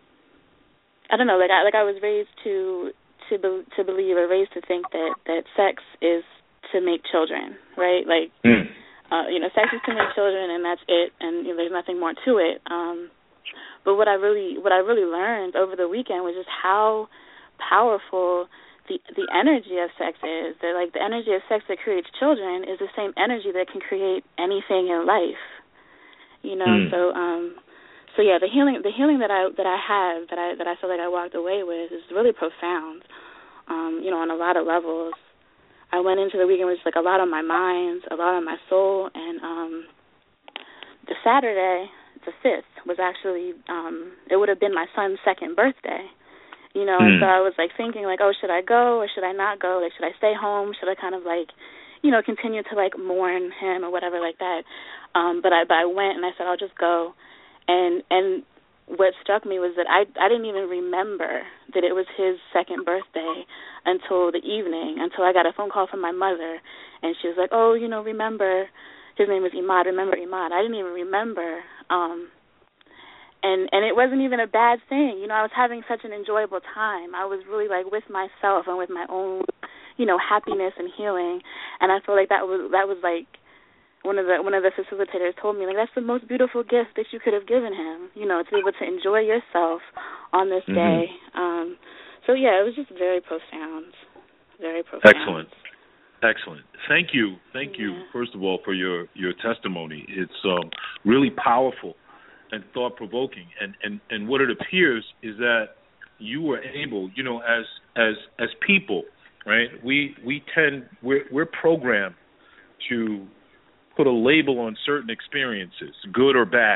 I don't know, like I, like I was raised to to, be, to believe or raised to think that, that sex is to make children, right, like mm. Uh, you know, sex is to make children, and that's it, and you know, there's nothing more to it. Um, but what I really, what I really learned over the weekend was just how powerful the the energy of sex is. That like the energy of sex that creates children is the same energy that can create anything in life. You know, mm. so um, so yeah, the healing, the healing that I that I have, that I that I feel like I walked away with is really profound. Um, you know, on a lot of levels. I went into the weekend with just, like, a lot on my mind, a lot on my soul, and um, the Saturday, the fifth, was actually, um, it would have been my son's second birthday, you know, mm. and so I was, like, thinking, like, oh, should I go or should I not go? Like, should I stay home? Should I kind of, like, you know, continue to, like, mourn him or whatever like that? Um, but I but I went, and I said, I'll just go, and and what struck me was that I I didn't even remember that it was his second birthday until the evening, until I got a phone call from my mother, and she was like, oh, you know, remember, his name was Imad, remember Imad. I didn't even remember, um, and and it wasn't even a bad thing. You know, I was having such an enjoyable time. I was really, like, with myself and with my own, you know, happiness and healing, and I feel like that was, that was like, One of the one of the facilitators told me, like, that's the most beautiful gift that you could have given him, you know, to be able to enjoy yourself on this mm-hmm. day. Um, so, yeah, it was just very profound, very profound. Excellent. Excellent. Thank you. Thank you, first of all, for your, your testimony. It's um, really powerful and thought-provoking. And, and, and what it appears is that you were able, you know, as as as people, right, we we tend, we're, we're programmed to put a label on certain experiences, good or bad.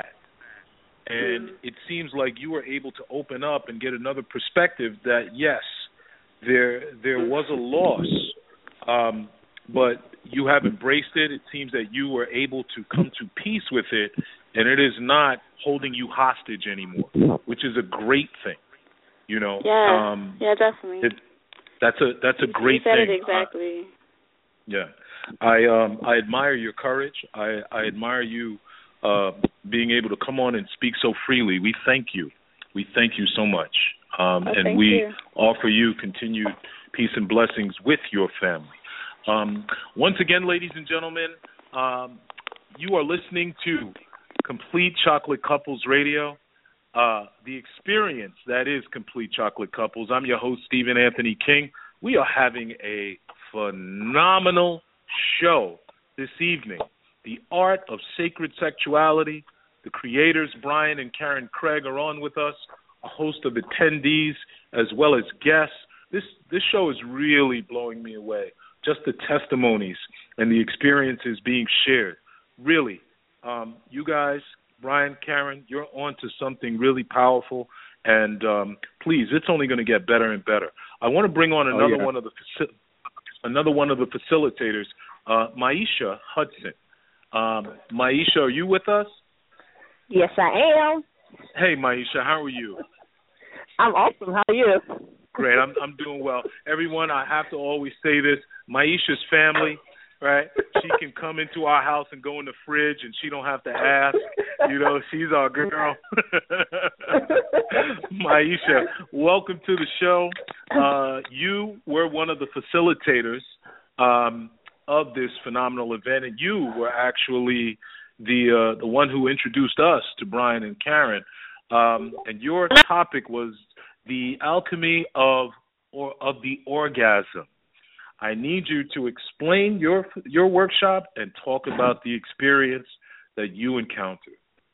And it seems like you were able to open up and get another perspective that, yes, there there was a loss, um, but you have embraced it. It seems that you were able to come to peace with it, and it is not holding you hostage anymore, which is a great thing. You know, yeah, um, yeah, definitely. It, that's a that's a great you said thing. It exactly. Uh, yeah, I um I admire your courage. I, I admire you uh, being able to come on and speak so freely. We thank you. We thank you so much, um, oh, and we you. offer you continued peace and blessings with your family. Um, once again, ladies and gentlemen, um, you are listening to Complete Chocolate Couples Radio. Uh, the experience that is Complete Chocolate Couples. I'm your host, Stephen Anthony King. We are having a phenomenal show this evening. The Art of Sacred Sexuality. The creators, Brian and Karen Craig, are on with us, a host of attendees as well as guests. This, this show is really blowing me away. Just the testimonies and the experiences being shared. Really, um, you guys, Brian, Karen, you're on to something really powerful, and um, please, it's only going to get better and better. I want to bring on another oh, yeah. one of the faci- another one of the facilitators, uh, Maisha Hudson. Um, Maisha, are you with us? Yes, I am. Hey, Maisha, how are you? I'm awesome. How are you? Great. I'm I'm doing well. Everyone, I have to always say this: Maisha's family. Right, she can come into our house and go in the fridge, and she don't have to ask. You know, she's our girl. Maisha, welcome to the show. Uh, you were one of the facilitators um, of this phenomenal event, and you were actually the uh, the one who introduced us to Brian and Karen. Um, and your topic was the alchemy of or of the orgasm. I need you to explain your your workshop and talk about the experience that you encountered.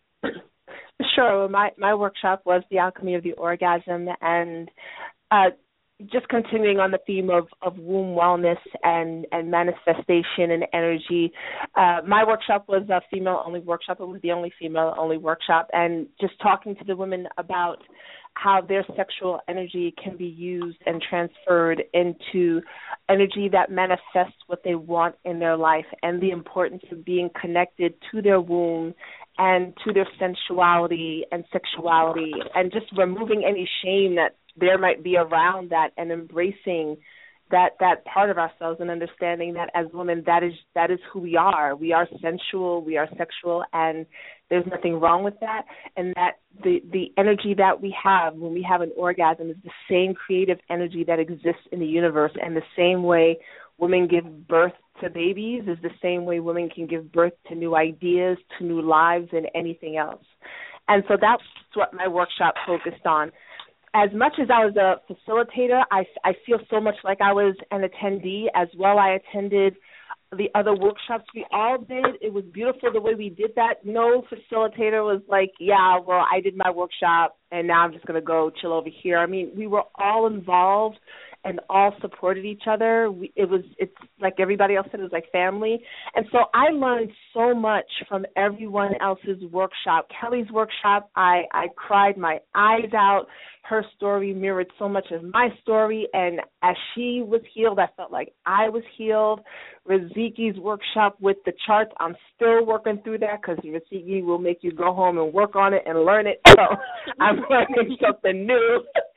Sure. Well, my, my workshop was the alchemy of the orgasm, and uh, just continuing on the theme of, of womb wellness and, and manifestation and energy. Uh, my workshop was a female-only workshop. It was the only female-only workshop, and just talking to the women about how their sexual energy can be used and transferred into energy that manifests what they want in their life, and the importance of being connected to their womb and to their sensuality and sexuality, and just removing any shame that there might be around that, and embracing that that part of ourselves, and understanding that as women, that is that is who we are. We are sensual, we are sexual, and there's nothing wrong with that. And that the, the energy that we have when we have an orgasm is the same creative energy that exists in the universe. And the same way women give birth to babies is the same way women can give birth to new ideas, to new lives, and anything else. And so that's what my workshop focused on. As much as I was a facilitator, I, I feel so much like I was an attendee as well. I attended the other workshops we all did. It was beautiful the way we did that. No facilitator was like, yeah, well, I did my workshop, and now I'm just going to go chill over here. I mean, we were all involved and all supported each other. We, it was, it's like everybody else said, it was like family. And so I learned so much from everyone else's workshop. Kelly's workshop, I, I cried my eyes out. Her story mirrored so much of my story, and as she was healed, I felt like I was healed. Raziki's workshop with the charts, I'm still working through that, because Raziki will make you go home and work on it and learn it. So I'm learning something new.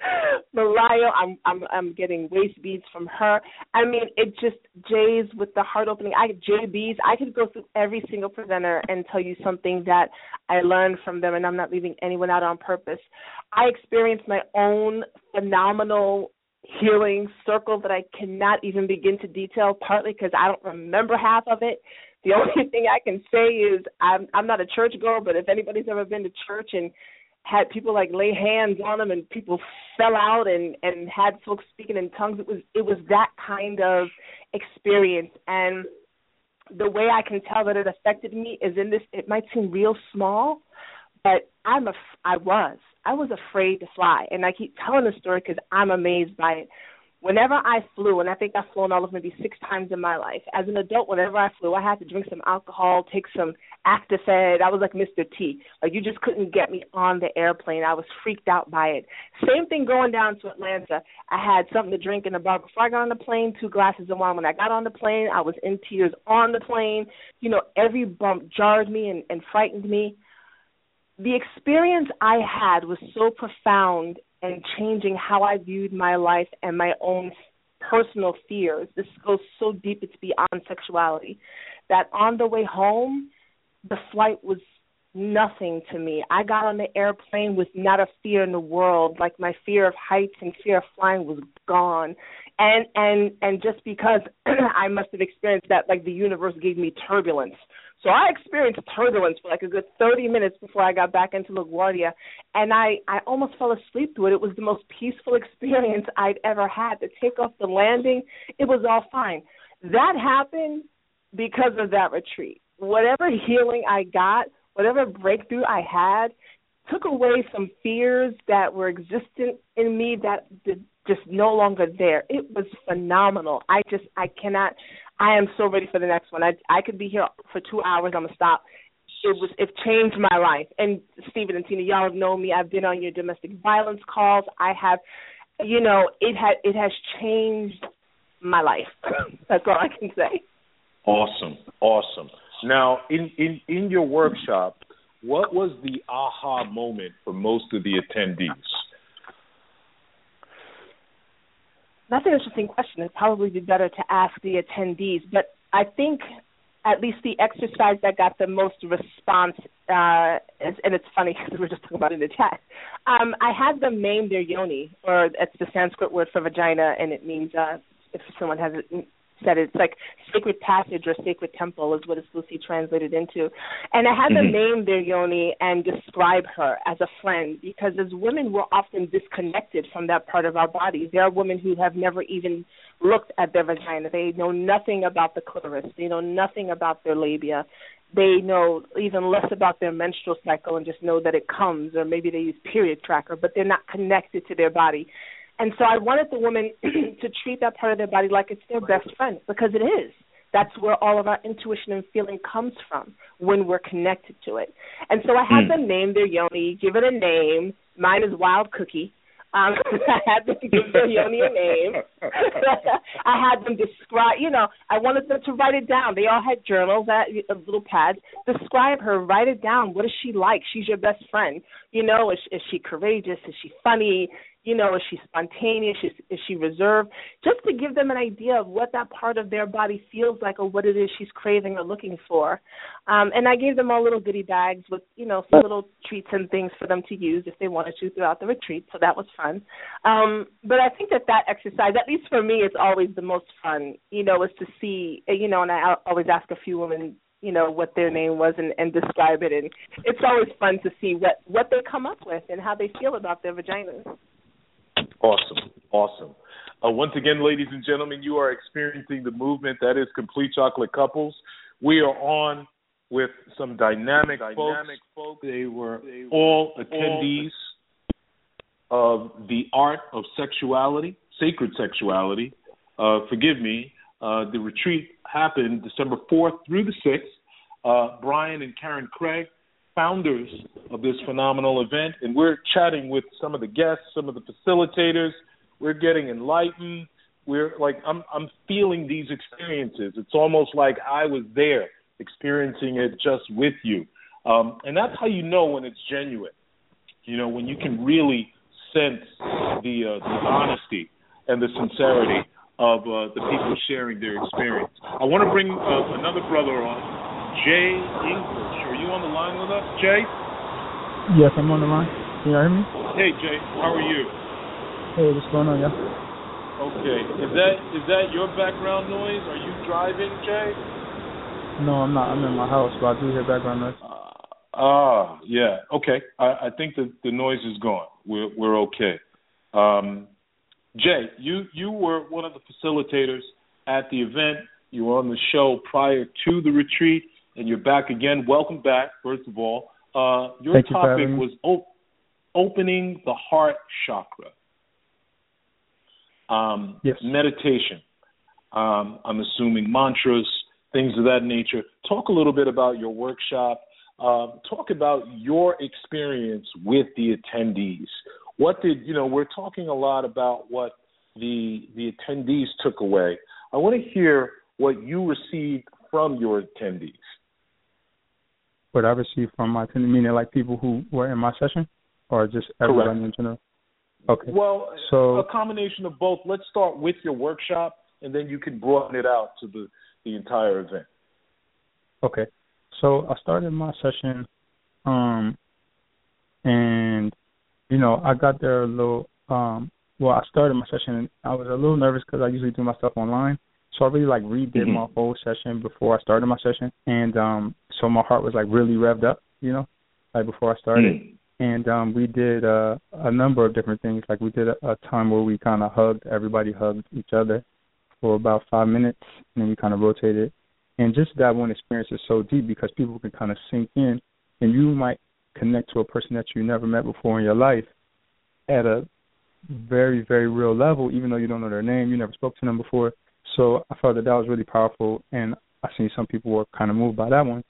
Mariah, I'm I'm I'm getting waist beads from her. I mean, it just Jay's with the heart opening. I J B's. I could go through every single presenter and tell you something that I learned from them, and I'm not leaving anyone out on purpose. I experienced my own phenomenal healing circle that I cannot even begin to detail, partly because I don't remember half of it. The only thing I can say is I'm I'm not a church girl, but if anybody's ever been to church and had people like lay hands on them and people fell out and, and had folks speaking in tongues, it was it was that kind of experience. And the way I can tell that it affected me is in this, it might seem real small, but I'm a, I was. I was afraid to fly. And I keep telling the story because I'm amazed by it. Whenever I flew, and I think I've flown all of maybe six times in my life, as an adult, whenever I flew, I had to drink some alcohol, take some Actifed. I was like Mister T. Like, you just couldn't get me on the airplane. I was freaked out by it. Same thing going down to Atlanta. I had something to drink in the bar before I got on the plane, two glasses of wine. When I got on the plane, I was in tears on the plane. You know, every bump jarred me and, and frightened me. The experience I had was so profound and changing how I viewed my life and my own personal fears. This goes so deep, it's beyond sexuality, that on the way home, the flight was nothing to me. I got on the airplane with not a fear in the world. Like, my fear of heights and fear of flying was gone. And and and just because I must have experienced that, like, the universe gave me turbulence. So I experienced turbulence for like a good thirty minutes before I got back into LaGuardia, and I, I almost fell asleep through it. It was the most peaceful experience I'd ever had. The takeoff, the landing, it was all fine. That happened because of that retreat. Whatever healing I got, whatever breakthrough I had, took away some fears that were existent in me that did just no longer there. It was phenomenal. I just, I cannot... I am so ready for the next one. I I could be here for two hours. I'm gonna stop. It was it changed my life. And Stephen and Tina, y'all have known me. I've been on your domestic violence calls. I have, you know, it had it has changed my life. That's all I can say. Awesome, awesome. Now, in in in your workshop, what was the aha moment for most of the attendees? That's an interesting question. It'd probably be better to ask the attendees. But I think at least the exercise that got the most response, uh, is, and it's funny because we were just talking about it in the chat, um, I had them name their yoni, or it's the Sanskrit word for vagina, and it means, uh, if someone hasn't said it, it's like sacred passage or sacred temple is what it's loosely translated into. And I had them name their yoni and describe her as a friend, because as women, we're often disconnected from that part of our bodies. There are women who have never even looked at their vagina. They know nothing about the clitoris. They know nothing about their labia. They know even less about their menstrual cycle and just know that it comes, or maybe they use period tracker, but they're not connected to their body. And so I wanted the women to treat that part of their body like it's their best friend, because it is. That's where all of our intuition and feeling comes from, when we're connected to it. And so I had mm. them name their yoni, give it a name. Mine is Wild Cookie. Um, I had them give their yoni a name. I had them describe, you know, I wanted them to write it down. They all had journals, that, little pads. Describe her, write it down. What is she like? She's your best friend. You know, is, is she courageous? Is she funny? You know, is she spontaneous? Is, is she reserved? Just to give them an idea of what that part of their body feels like, or what it is she's craving or looking for. Um, and I gave them all little goodie bags with, you know, some little treats and things for them to use if they wanted to throughout the retreat. So that was fun. Um, but I think that that exercise, at least for me, it's always the most fun, you know, is to see, you know, and I always ask a few women, you know, what their name was and, and describe it. And it's always fun to see what, what they come up with and how they feel about their vaginas. Awesome, awesome. Uh, once again, ladies and gentlemen, you are experiencing the movement that is Complete Chocolate Couples. We are on with some dynamic, dynamic folks. folks. They were they all were attendees all of the art of sexuality, sacred sexuality. Uh, forgive me. Uh, the retreat happened December fourth through the sixth. Uh, Brian and Karen Craig, founders of this phenomenal event, and we're chatting with some of the guests, some of the facilitators. We're getting enlightened. We're like, I'm I'm feeling these experiences. It's almost like I was there experiencing it just with you. Um, and that's how you know when it's genuine. You know, when you can really sense the uh, the honesty and the sincerity of uh, the people sharing their experience. I want to bring uh, another brother on, Jay English. Are you on the line with us, Jay? Yes, I'm on the line. Can you hear me? Hey, Jay. How are you? Hey, what's going on, yeah? Okay. Is that is that your background noise? Are you driving, Jay? No, I'm not. I'm in my house, but I do hear background noise. Ah, uh, yeah. Okay. I, I think the, the noise is gone. We're we're okay. Um, Jay, you, you were one of the facilitators at the event. You were on the show prior to the retreat, and you're back again. Welcome back, first of all. Uh, your Thank you topic was op- opening the heart chakra. Um, yes. Meditation. Um, I'm assuming mantras, things of that nature. Talk a little bit about your workshop. Uh, talk about your experience with the attendees. What did, you know, we're talking a lot about what the the attendees took away. I want to hear what you received from your attendees. What I received from my attendees, meaning like people who were in my session, or just everybody Correct. in general? Okay. Well, so, a combination of both. Let's start with your workshop, and then you can broaden it out to the, the entire event. Okay. So I started my session, um, and, you know, I got there a little, um, well, I started my session, and I was a little nervous because I usually do my stuff online. So I really, like, redid mm-hmm. my whole session before I started my session. And um, so my heart was, like, really revved up, you know, like before I started. Mm-hmm. And um, we did uh, a number of different things. Like we did a, a time where we kind of hugged, everybody hugged each other for about five minutes, and then we kind of rotated. And just that one experience is so deep because people can kind of sink in, and you might connect to a person that you never met before in your life at a very, very real level, even though you don't know their name, you never spoke to them before. So I felt that that was really powerful, and I seen some people were kind of moved by that one.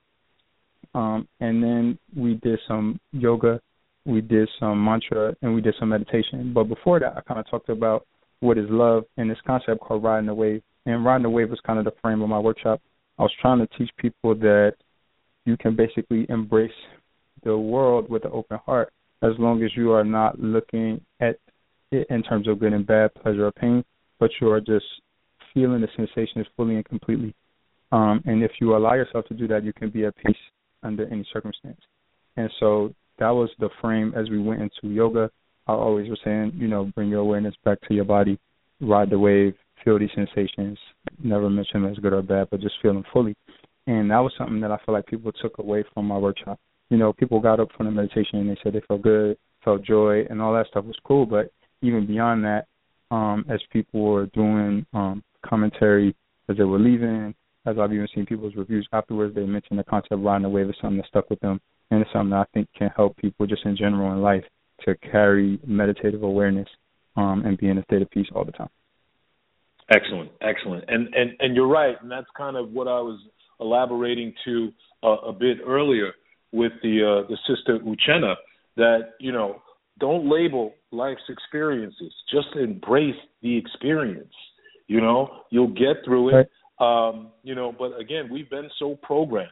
Um, and then we did some yoga, we did some mantra, and we did some meditation. But before that, I kind of talked about what is love and this concept called riding the wave. And riding the wave was kind of the frame of my workshop. I was trying to teach people that you can basically embrace the world with an open heart as long as you are not looking at it in terms of good and bad, pleasure or pain, but you are just feeling the sensations fully and completely. Um, and if you allow yourself to do that, you can be at peace under any circumstance. And so that was the frame as we went into yoga. I always was saying, you know, bring your awareness back to your body, ride the wave, feel these sensations, never mention them as good or bad, but just feel them fully. And that was something that I feel like people took away from my workshop. You know, people got up from the meditation and they said they felt good, felt joy, and all that stuff was cool. But even beyond that, um, as people were doing um, commentary as they were leaving, as I've even seen people's reviews afterwards, they mentioned the concept of riding the wave is something that stuck with them. And it's something that I think can help people just in general in life to carry meditative awareness um, and be in a state of peace all the time. Excellent, excellent. And and, and you're right, and that's kind of what I was elaborating to uh, a bit earlier with the uh, the sister Uchenna, that, you know, don't label life's experiences. Just embrace the experience. You know, you'll get through it. Right. Um, you know, but again, we've been so programmed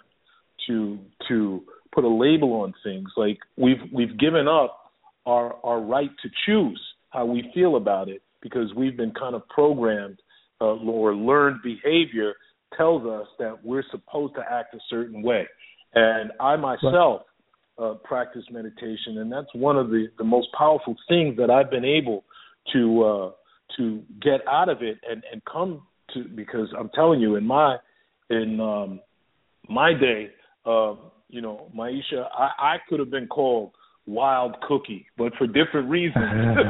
to to put a label on things. Like we've we've given up our our right to choose how we feel about it because we've been kind of programmed uh, or learned behavior tells us that we're supposed to act a certain way. And I myself uh, practice meditation, and that's one of the, the most powerful things that I've been able to uh, to get out of it and, and come to, because I'm telling you, in my in um, my day, uh, you know, Maisha, I, I could have been called Wild Cookie, but for different reasons.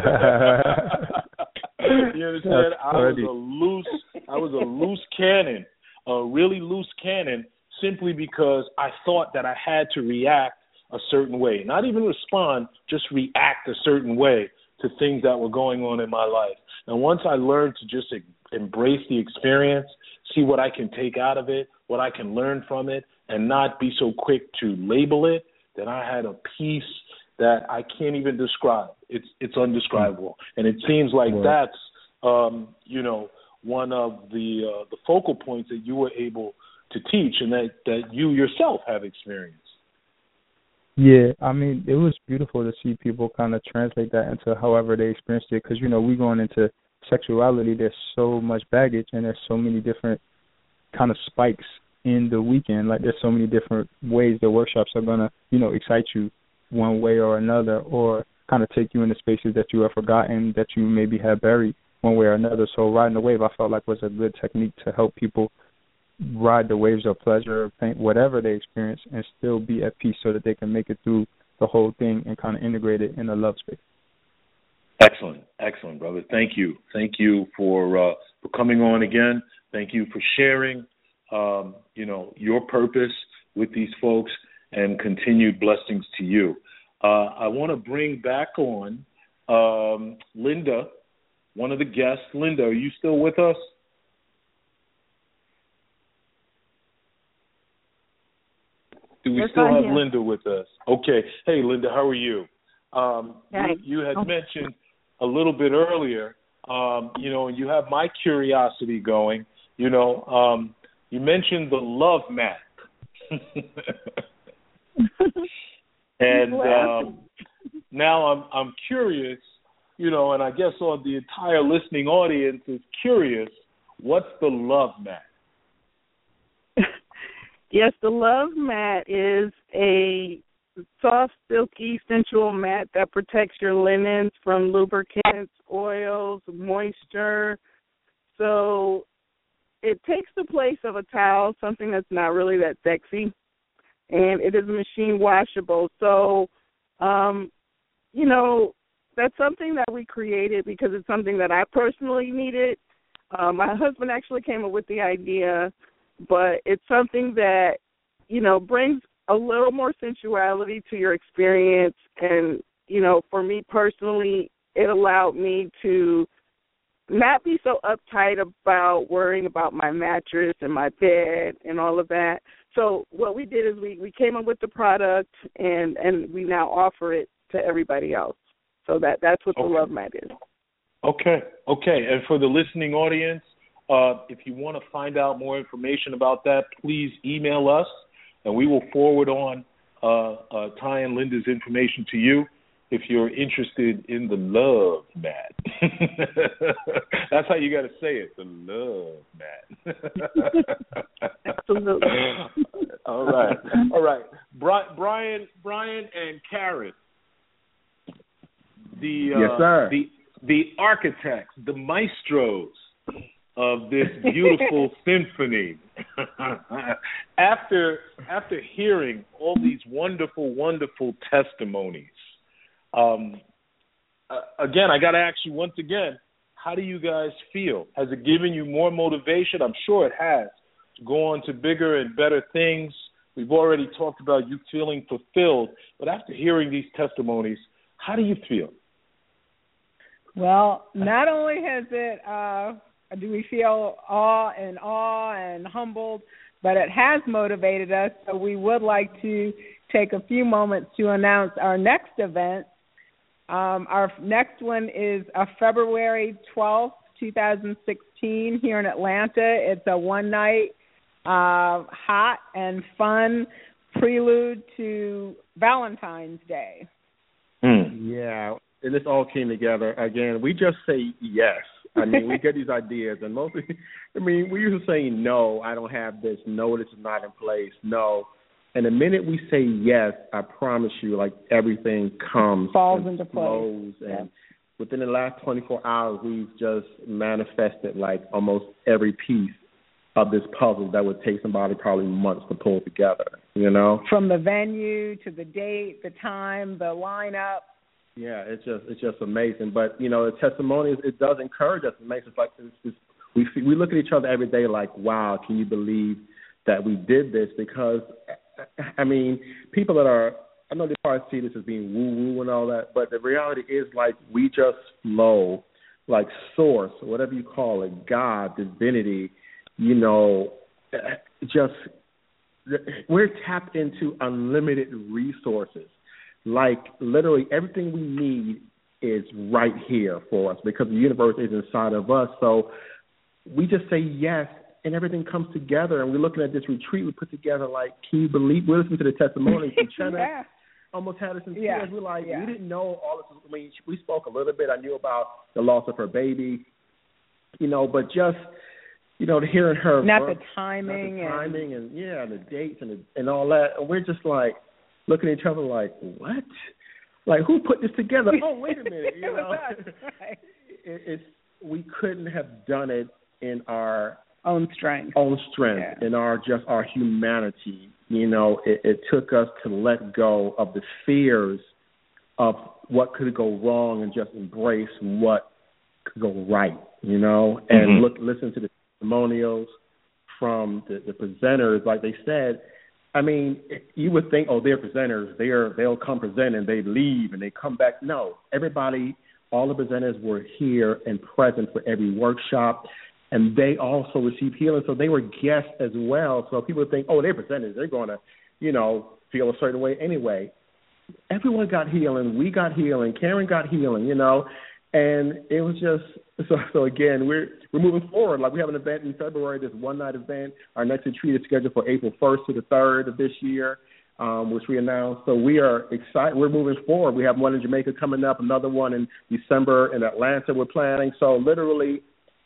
You understand? That's I was a loose, I was a loose cannon, a really loose cannon, simply because I thought that I had to react a certain way, not even respond, just react a certain way to things that were going on in my life. And once I learned to just embrace the experience, see what I can take out of it, what I can learn from it, and not be so quick to label it, then I had a peace that I can't even describe. It's it's undescribable, and it seems like wow. that's um, you know one of the uh, the focal points that you were able to teach, and that, that you yourself have experienced. Yeah, I mean, it was beautiful to see people kind of translate that into however they experienced it, because you know we going into sexuality, there's so much baggage, and there's so many different kind of spikes in the weekend. Like there's so many different ways the workshops are gonna you know excite you one way or another, or kind of take you into spaces that you have forgotten, that you maybe have buried one way or another. So riding the wave, I felt like was a good technique to help people ride the waves of pleasure, pain, whatever they experience, and still be at peace so that they can make it through the whole thing and kind of integrate it in a love space. Excellent, excellent, brother. Thank you. Thank you for uh, for coming on again. Thank you for sharing, um, you know, your purpose with these folks, and continued blessings to you. Uh, I want to bring back on um, Linda, one of the guests. Linda, are you still with us? Do we yes, still I'm have here. Linda with us? Okay. Hey, Linda, how are you? Um, Hi. you, you had Oh. mentioned a little bit earlier, um, you know, and you have my curiosity going. You know, um, you mentioned the love mat. And um, now I'm I'm curious, you know, and I guess all the entire listening audience is curious. What's the love mat? Yes, the love mat is a soft, silky, sensual mat that protects your linens from lubricants, oils, moisture. So it takes the place of a towel, something that's not really that sexy, and it is machine washable. So, um, you know, that's something that we created because it's something that I personally needed. Uh, my husband actually came up with the idea, but it's something that, you know, brings a little more sensuality to your experience. And, you know, for me personally, it allowed me to not be so uptight about worrying about my mattress and my bed and all of that. So what we did is we, we came up with the product, and, and we now offer it to everybody else. So that that's what Okay. the love mat is. Okay, okay. And for the listening audience, uh, if you want to find out more information about that, please email us, and we will forward on uh, uh, Ty and Linda's information to you if you're interested in the love mat. That's how you got to say it, the love mat. Absolutely. All right, all right. Bri- Brian, Brian, and Karen, the uh, Yes, sir. the the architects, the maestros of this beautiful symphony. after after hearing all these wonderful, wonderful testimonies, um, uh, again, I got to ask you once again, how do you guys feel? Has it given you more motivation? I'm sure it has, to go on to bigger and better things. We've already talked about you feeling fulfilled, but after hearing these testimonies, how do you feel? Well, not only has it, uh, do we feel awe and awe and humbled, but it has motivated us. So we would like to take a few moments to announce our next event. Um, our next one is uh, February twelfth, twenty sixteen, here in Atlanta. It's a one-night, uh, hot and fun prelude to Valentine's Day. Mm. Yeah, and this all came together. Again, we just say yes. I mean, we get these ideas, and mostly, I mean, we usually say no, I don't have this, no, this is not in place, no. And the minute we say yes, I promise you, like, everything comes. Falls and into flows, place. And yeah. within the last twenty-four hours, we've just manifested, like, almost every piece of this puzzle that would take somebody probably months to pull together, you know? From the venue to the date, the time, the lineup. Yeah, it's just it's just amazing. But you know, the testimonies, it does encourage us. It makes us like it's, it's, we we look at each other every day like, wow, can you believe that we did this? Because I mean, people that are, I know they probably see this as being woo woo and all that, but the reality is like we just flow, like source, whatever you call it, God, divinity, you know, just we're tapped into unlimited resources. Like, literally, everything we need is right here for us because the universe is inside of us. So we just say yes, and everything comes together. And we're looking at this retreat we put together, like, can you believe? We listened to the testimonies. And Chenna yeah. almost had us in tears. Yeah. We're like, yeah. we didn't know all this. I mean, we spoke a little bit. I knew about the loss of her baby, you know, but just, you know, hearing her. Not birth, the timing. Not the timing and, and, yeah, the dates and, the, and all that. And we're just like, looking at each other like, what? Like, who put this together? Oh, wait a minute. You know, right. it, it's we couldn't have done it in our own strength, own strength, yeah. in our just our humanity. You know, it, it took us to let go of the fears of what could go wrong and just embrace what could go right. You know, and mm-hmm. look, listen to the testimonials from the, the presenters. Like they said, I mean, you would think, oh, they're presenters. They're, they'll come present and they leave and they come back. No, everybody, all the presenters were here and present for every workshop, and they also received healing. So they were guests as well. So people think, oh, they're presenters. They're going to, you know, feel a certain way anyway. Everyone got healing. We got healing. Karen got healing, you know. And it was just, so, so again, we're we're moving forward. Like we have an event in February, this one-night event. Our next retreat is scheduled for April first to the third of this year, um, which we announced. So we are excited. We're moving forward. We have one in Jamaica coming up, another one in December in Atlanta we're planning. So literally,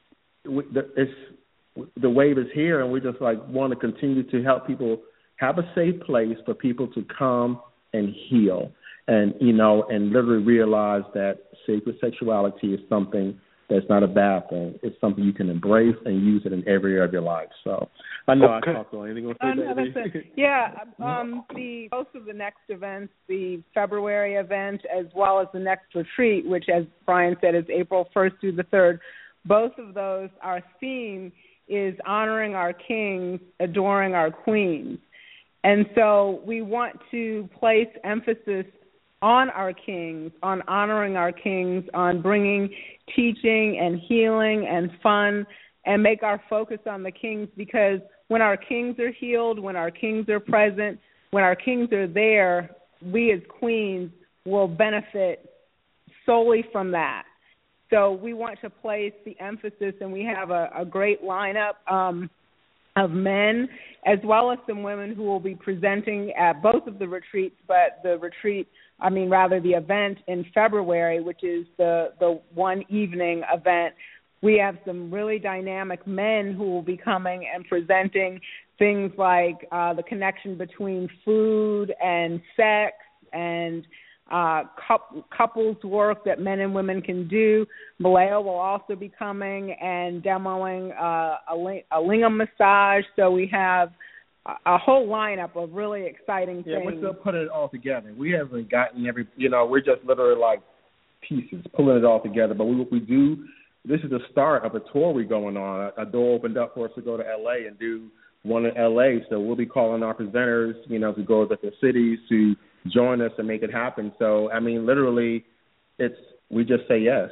we, the, it's, the wave is here, and we just like want to continue to help people have a safe place for people to come and heal. And, you know, and literally realize that sacred sexuality is something that's not a bad thing. It's something you can embrace and use it in every area of your life. So I know okay. I talked on anything. Uh, no, that's it. Yeah, um, the both of the next events, the February event as well as the next retreat, which, as Brian said, is April first through the third. Both of those, our theme is honoring our kings, adoring our queens. And so we want to place emphasis on our kings, on honoring our kings, on bringing teaching and healing and fun, and make our focus on the kings, because when our kings are healed, when our kings are present, when our kings are there, we as queens will benefit solely from that. So we want to place the emphasis, and we have a, a great lineup um, of men as well as some women who will be presenting at both of the retreats, but the retreat, I mean, rather the event in February, which is the, the one evening event, we have some really dynamic men who will be coming and presenting things like uh, the connection between food and sex and uh, couple, couples work that men and women can do. Malaya will also be coming and demoing uh, a, ling- a lingam massage. So we have a, a whole lineup of really exciting yeah, things. Yeah, we're still putting it all together. We haven't gotten every, you know, we're just literally like pieces, pulling it all together. But we, what we do, this is the start of a tour we're going on. A, a door opened up for us to go to L A and do one in L A. So we'll be calling our presenters, you know, to go to different cities to join us and make it happen. So, I mean, literally, it's we just say yes,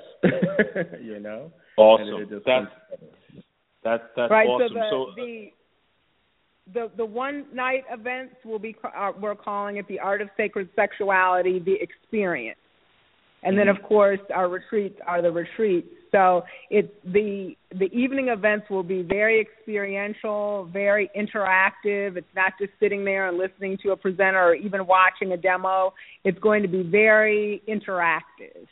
you know. Awesome. Just that's, that's, that's right, awesome. So the, so, the, the, the one-night events, will be uh, we're calling it the Art of Sacred Sexuality, the Experience. And then, of course, our retreats are the retreats. So it's the the evening events will be very experiential, very interactive. It's not just sitting there and listening to a presenter or even watching a demo. It's going to be very interactive.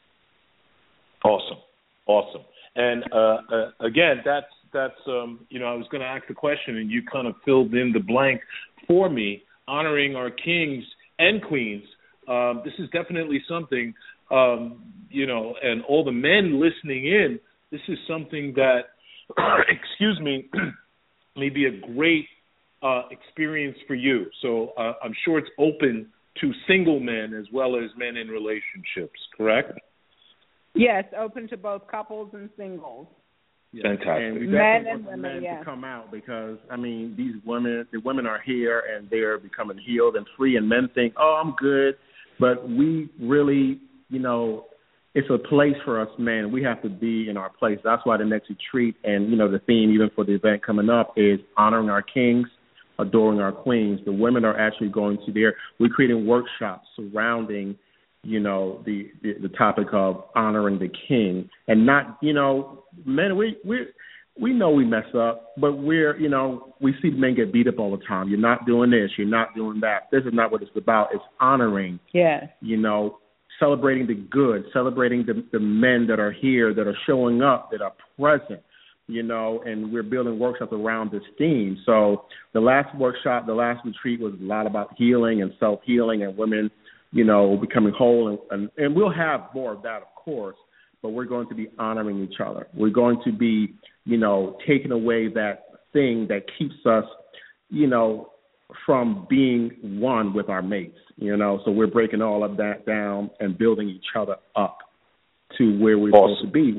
Awesome, awesome. And uh, uh, again, that's that's um, you know, I was going to ask the question, and you kind of filled in the blank for me. Honoring our kings and queens. Um, this is definitely something. Um, you know, and all the men listening in, this is something that, excuse me, may be a great uh, experience for you. So uh, I'm sure it's open to single men as well as men in relationships, correct? Yes, open to both couples and singles. Fantastic. And we men and women, men yeah. to come out because, I mean, these women, the women are here and they're becoming healed and free, and men think, oh, I'm good. But we really, you know, it's a place for us, man. We have to be in our place. That's why the next retreat and, you know, the theme even for the event coming up is honoring our kings, adoring our queens. The women are actually going to there. We're creating workshops surrounding, you know, the, the, the topic of honoring the king. And not, you know, men, we we we know we mess up, but we're, you know, we see men get beat up all the time. You're not doing this. You're not doing that. This is not what it's about. It's honoring, yeah. you know, celebrating the good, celebrating the, the men that are here, that are showing up, that are present, you know, and we're building workshops around this theme. So the last workshop, the last retreat was a lot about healing and self-healing and women, you know, becoming whole. And, and, and we'll have more of that, of course, but we're going to be honoring each other. We're going to be, you know, taking away that thing that keeps us, you know, from being one with our mates, you know. So we're breaking all of that down and building each other up to where we're awesome. supposed to be, which is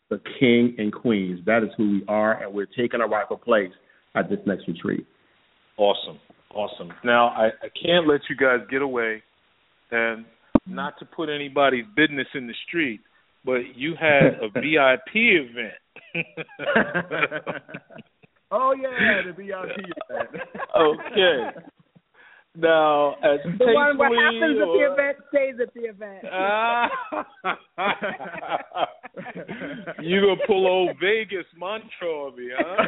the king and queens. That is who we are, and we're taking our rightful place at this next retreat. Awesome. Awesome. Now, I, I can't let you guys get away, and not to put anybody's business in the street, but you had a V I P event. Oh, yeah, the V I P event. Okay. Now, as the one what happens or, at the event stays at the event. Uh, you gonna pull old Vegas mantra on me, huh?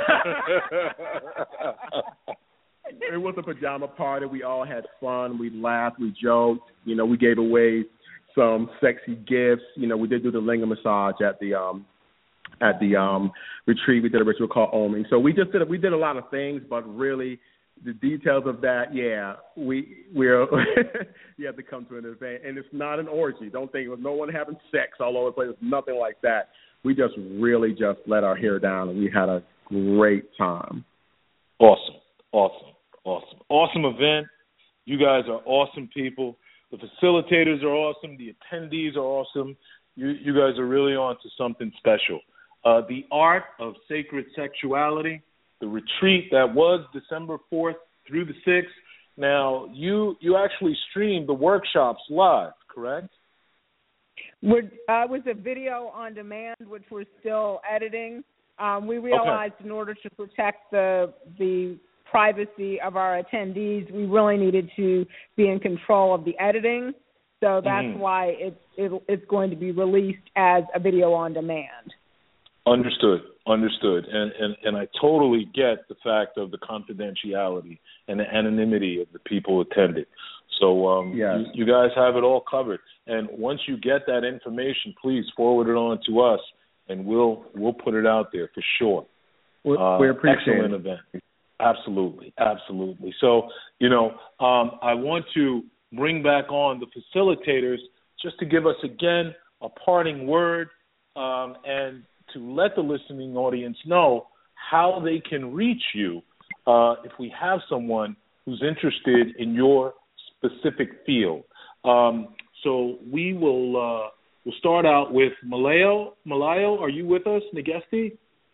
It was a pajama party. We all had fun. We laughed. We joked. You know, we gave away some sexy gifts. You know, we did do the linga massage at the um at the um retreat. We did a ritual called Oming. So we just did we did a lot of things, but really the details of that, yeah, we we're you have to come to an event, and it's not an orgy. Don't think it was no one having sex all over the place. It's nothing like that. We just really just let our hair down, and we had a great time. Awesome, awesome, awesome, awesome event. You guys are awesome people. The facilitators are awesome. The attendees are awesome. You you guys are really on to something special. Uh, the art of sacred sexuality. The retreat that was December fourth through the sixth. Now, you you actually streamed the workshops live, correct? We're, uh, it was a video on demand, which we're still editing. Um, we realized okay. in order to protect the the privacy of our attendees, we really needed to be in control of the editing. So that's mm-hmm. why it's it, it's going to be released as a video on demand. Understood, understood. And, and and I totally get the fact of the confidentiality and the anonymity of the people attending. So um, yes. you, you guys have it all covered. And once you get that information, please forward it on to us, and we'll we'll put it out there for sure. We, uh, we appreciate excellent it. event. Absolutely, absolutely. So, you know, um, I want to bring back on the facilitators just to give us, again, a parting word um, and to let the listening audience know how they can reach you uh, if we have someone who's interested in your specific field. Um, so we will uh, we'll start out with Malayo. Malayo, are you with us, Negesti?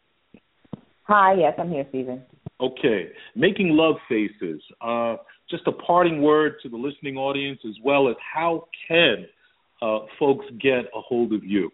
Hi, yes, I'm here, Stephen. Okay. Making love faces. Uh, just a parting word to the listening audience, as well as how can uh, folks get a hold of you?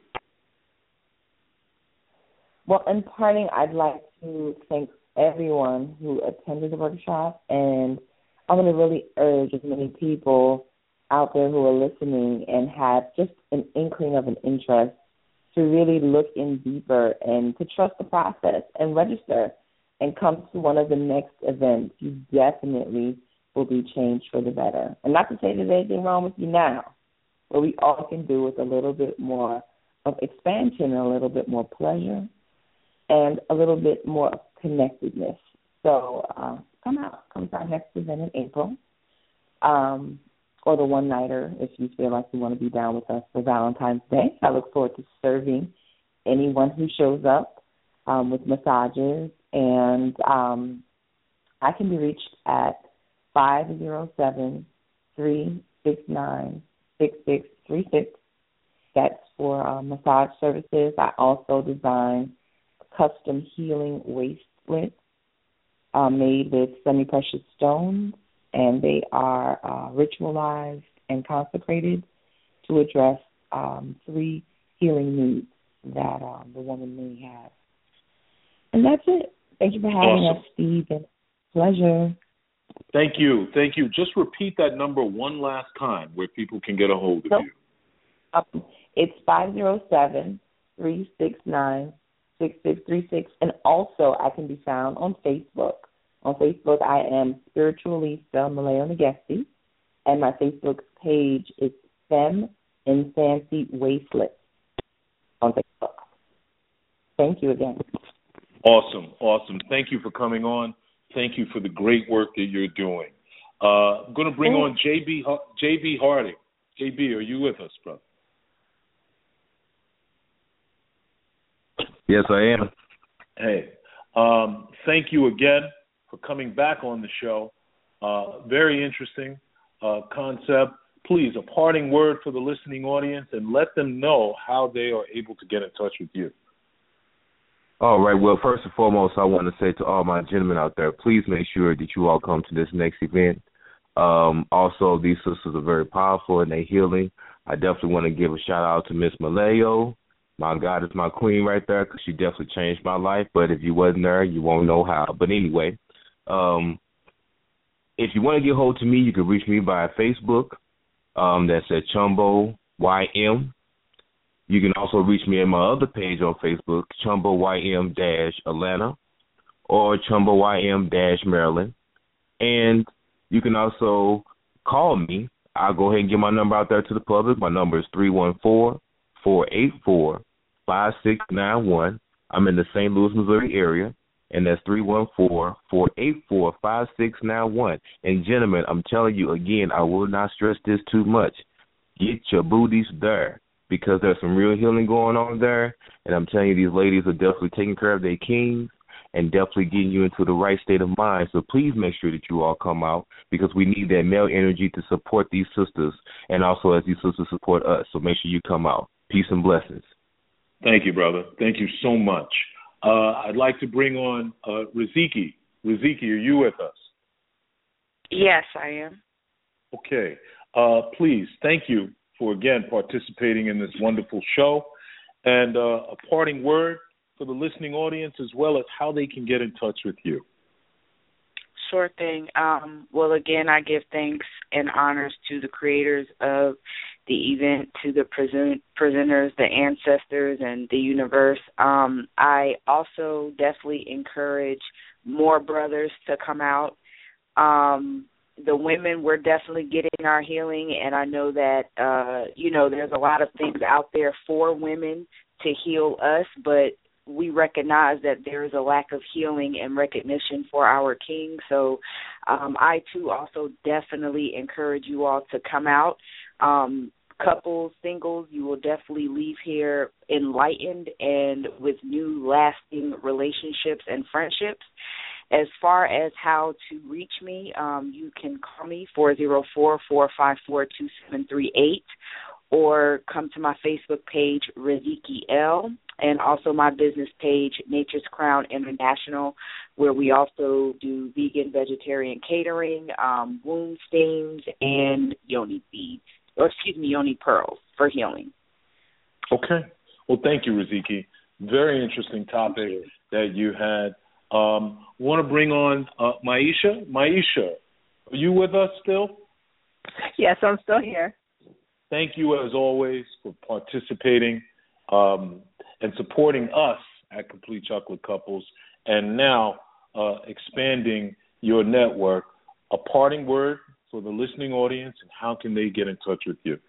Well, in parting, I'd like to thank everyone who attended the workshop, and I'm going to really urge as many people out there who are listening and have just an inkling of an interest to really look in deeper and to trust the process and register and come to one of the next events. You definitely will be changed for the better. And not to say there's anything wrong with you now, but we all can do with a little bit more of expansion and a little bit more pleasure and a little bit more connectedness. So uh, come out. Come to our next event in April, um, or the one-nighter if you feel like you want to be down with us for Valentine's Day. I look forward to serving anyone who shows up um, with massages. And um, I can be reached at five oh seven, three six nine, six six three six. That's for uh, massage services. I also design custom healing waist splits uh, made with semi-precious stones, and they are uh, ritualized and consecrated to address um, three healing needs that um, the woman may have. And that's it. Thank you for having awesome. us, Steve, and pleasure. Thank you. Thank you. Just repeat that number one last time where people can get a hold of so, you. Um, it's five oh seven, three six nine, six six three six. And also I can be found on Facebook. On Facebook, I am Spiritualista Malayo Negesti, and my Facebook page is Femme in Fancy Waistlet on Facebook. Thank you again. Awesome, awesome. Thank you for coming on. Thank you for the great work that you're doing. Uh, I'm going to bring on J B J B Harding. J B, are you with us, brother? Yes, I am. Hey, um, thank you again for coming back on the show. Uh, very interesting uh, concept. Please, a parting word for the listening audience, and let them know how they are able to get in touch with you. All right. Well, first and foremost, I want to say to all my gentlemen out there, please make sure that you all come to this next event. Um, also, these sisters are very powerful and they're healing. I definitely want to give a shout out to Miss Malayo. My God is my queen right there because she definitely changed my life. But if you wasn't there, you won't know how. But anyway, um, if you want to get hold to me, you can reach me via Facebook. Um, that's at Chumbo Y M. You can also reach me at my other page on Facebook, Chumbo Y M dash Atlanta or Chumbo Y M dash Maryland. And you can also call me. I'll go ahead and get my number out there to the public. My number is three one four, four eight four, five six nine one. I'm in the Saint Louis, Missouri area, and that's three one four, four eight four, five six nine one. And, gentlemen, I'm telling you again, I will not stress this too much. Get your booties there because there's some real healing going on there, and I'm telling you these ladies are definitely taking care of their kings and definitely getting you into the right state of mind. So please make sure that you all come out because we need that male energy to support these sisters and also as these sisters support us. So make sure you come out. Peace and blessings. Thank you, brother. Thank you so much. Uh, I'd like to bring on uh, Riziki. Riziki, are you with us? Yes, I am. Okay. Uh, please, thank you for, again, participating in this wonderful show. And uh, a parting word for the listening audience as well as how they can get in touch with you. Sure thing. Um, well, again, I give thanks and honors to the creators of the event, to the present, presenters, the ancestors, and the universe. Um, I also definitely encourage more brothers to come out. Um, the women, we're definitely getting our healing, and I know that, uh, you know, there's a lot of things out there for women to heal us, but we recognize that there is a lack of healing and recognition for our king. So um, I, too, also definitely encourage you all to come out. Um, couples, singles, you will definitely leave here enlightened and with new lasting relationships and friendships. As far as how to reach me, um, you can call me four oh four, four five four, two seven three eight or come to my Facebook page, Riziki L, and also my business page, Nature's Crown International, where we also do vegan, vegetarian catering, um, wound steams, and yoni beads, or excuse me, yoni pearls for healing. Okay. Well, thank you, Riziki. Very interesting topic you. that you had. Um, want to bring on uh, Maisha. Maisha, are you with us still? Yes, I'm still here. Thank you, as always, for participating um, and supporting us at Complete Chocolate Couples, and now uh, expanding your network. A parting word for the listening audience, and how can they get in touch with you?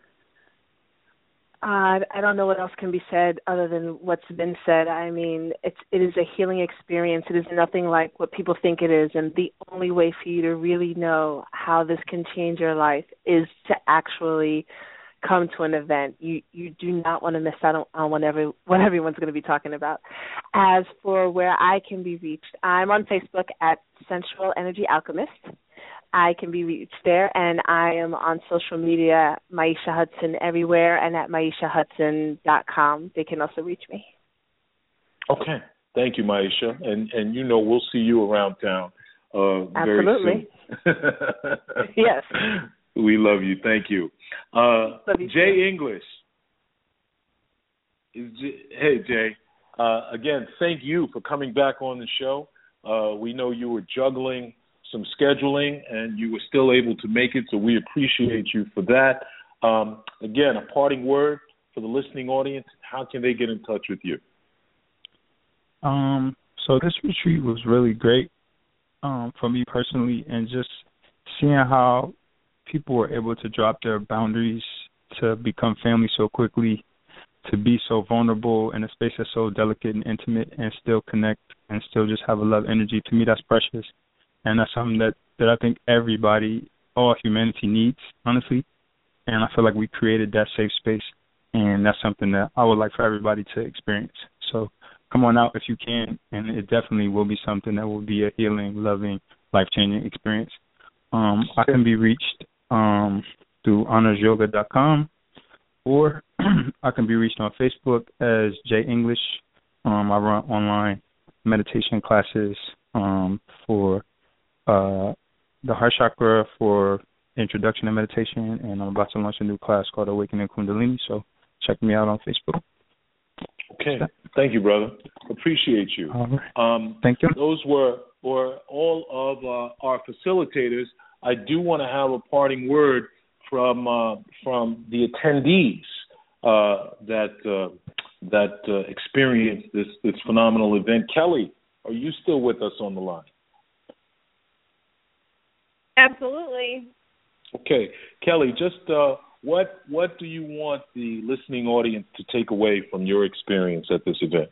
Uh, I don't know what else can be said other than what's been said. I mean, it's it is a healing experience. It is nothing like what people think it is, and the only way for you to really know how this can change your life is to actually come to an event. You you do not want to miss out on, on whatever what everyone's going to be talking about. As for where I can be reached, I'm on Facebook at Sensual Energy Alchemist. I can be reached there, and I am on social media, Maisha Hudson everywhere, and at maisha hudson dot com. They can also reach me. Okay. Thank you, Maisha. And, and you know, we'll see you around town uh, very Absolutely. soon. Yes. We love you. Thank you. Uh, love you Jay too. English. Is J- hey, Jay. Uh, again, thank you for coming back on the show. Uh, we know you were juggling some scheduling, and you were still able to make it, so we appreciate you for that. Um, again, a parting word for the listening audience. How can they get in touch with you? Um, so this retreat was really great um, for me personally, and just seeing how people were able to drop their boundaries to become family so quickly, to be so vulnerable in a space that's so delicate and intimate and still connect and still just have a love energy. To me, that's precious. And that's something that, that I think everybody, all humanity needs, honestly. And I feel like we created that safe space, and that's something that I would like for everybody to experience. So come on out if you can, and it definitely will be something that will be a healing, loving, life-changing experience. Um, I can be reached um, through honors yoga dot com, or I can be reached on Facebook as J English, Um, I run online meditation classes um, for uh, the heart chakra, for introduction to meditation, and I'm about to launch a new class called Awakening Kundalini, so check me out on Facebook. Okay. Thank you, brother. Appreciate you. All right. Um, Thank you. Those were, were all of uh, our facilitators. I do want to have a parting word from uh, from the attendees uh, that uh, that uh, experienced this, this phenomenal event. Kelly, are you still with us on the line? Absolutely. Okay. Kelly, just uh, what what do you want the listening audience to take away from your experience at this event?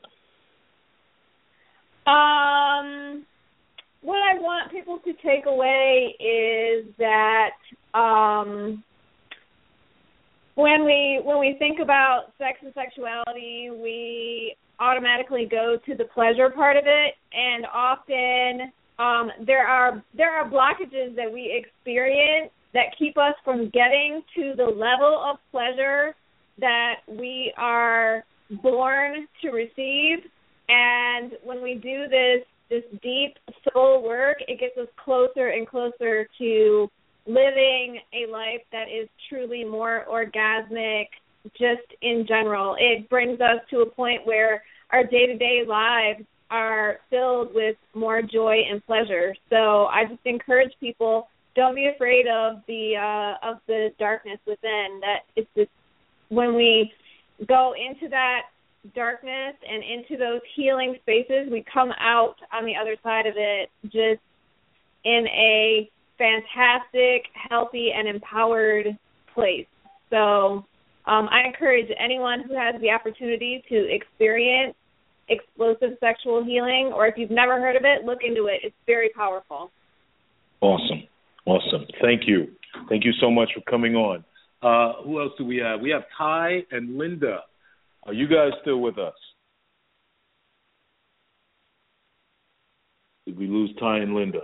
Um, what I want people to take away is that um, when we when we think about sex and sexuality, we automatically go to the pleasure part of it, and often um, there are there are blockages that we experience that keep us from getting to the level of pleasure that we are born to receive. And when we do this this deep soul work, it gets us closer and closer to living a life that is truly more orgasmic just in general. It brings us to a point where our day-to-day lives are filled with more joy and pleasure. So I just encourage people, don't be afraid of the uh, of the darkness within. That it's just when we go into that darkness and into those healing spaces, we come out on the other side of it just in a fantastic, healthy, and empowered place. So um, I encourage anyone who has the opportunity to experience explosive sexual healing, or if you've never heard of it, look into it. It's very powerful. Awesome. Awesome. Thank you. Thank you so much for coming on. Uh, who else do we have? We have Ty and Linda. Are you guys still with us? Did we lose Ty and Linda?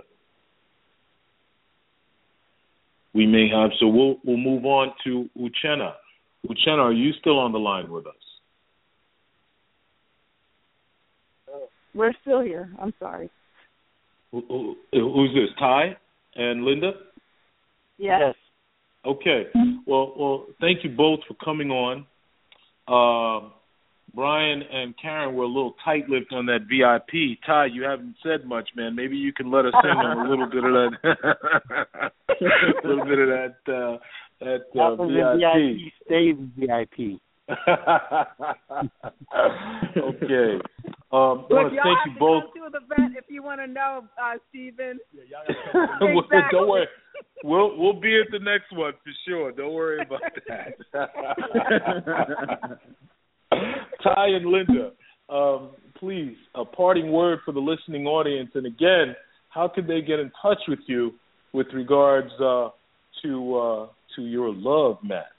We may have. So we'll we'll move on to Uchenna. Uchenna, are you still on the line with us? We're still here. I'm sorry. Who, who, who's this? Ty and Linda? Yes. yes. Okay. Well, well, thank you both for coming on. Uh, Brian and Karen were a little tight-lipped on that V I P. Ty, you haven't said much, man. Maybe you can let us in on a little bit of that, a little bit of that, uh, that uh, V I P. V I P. Stay V I P. Okay. Um, I want to thank you both. To the event if you want to know, uh, Stephen. Yeah, y'all exactly. Don't worry. We'll we'll be at the next one for sure. Don't worry about that. Ty and Linda, um, please, a parting word for the listening audience. And again, how can they get in touch with you with regards uh, to uh, to your love, Matt?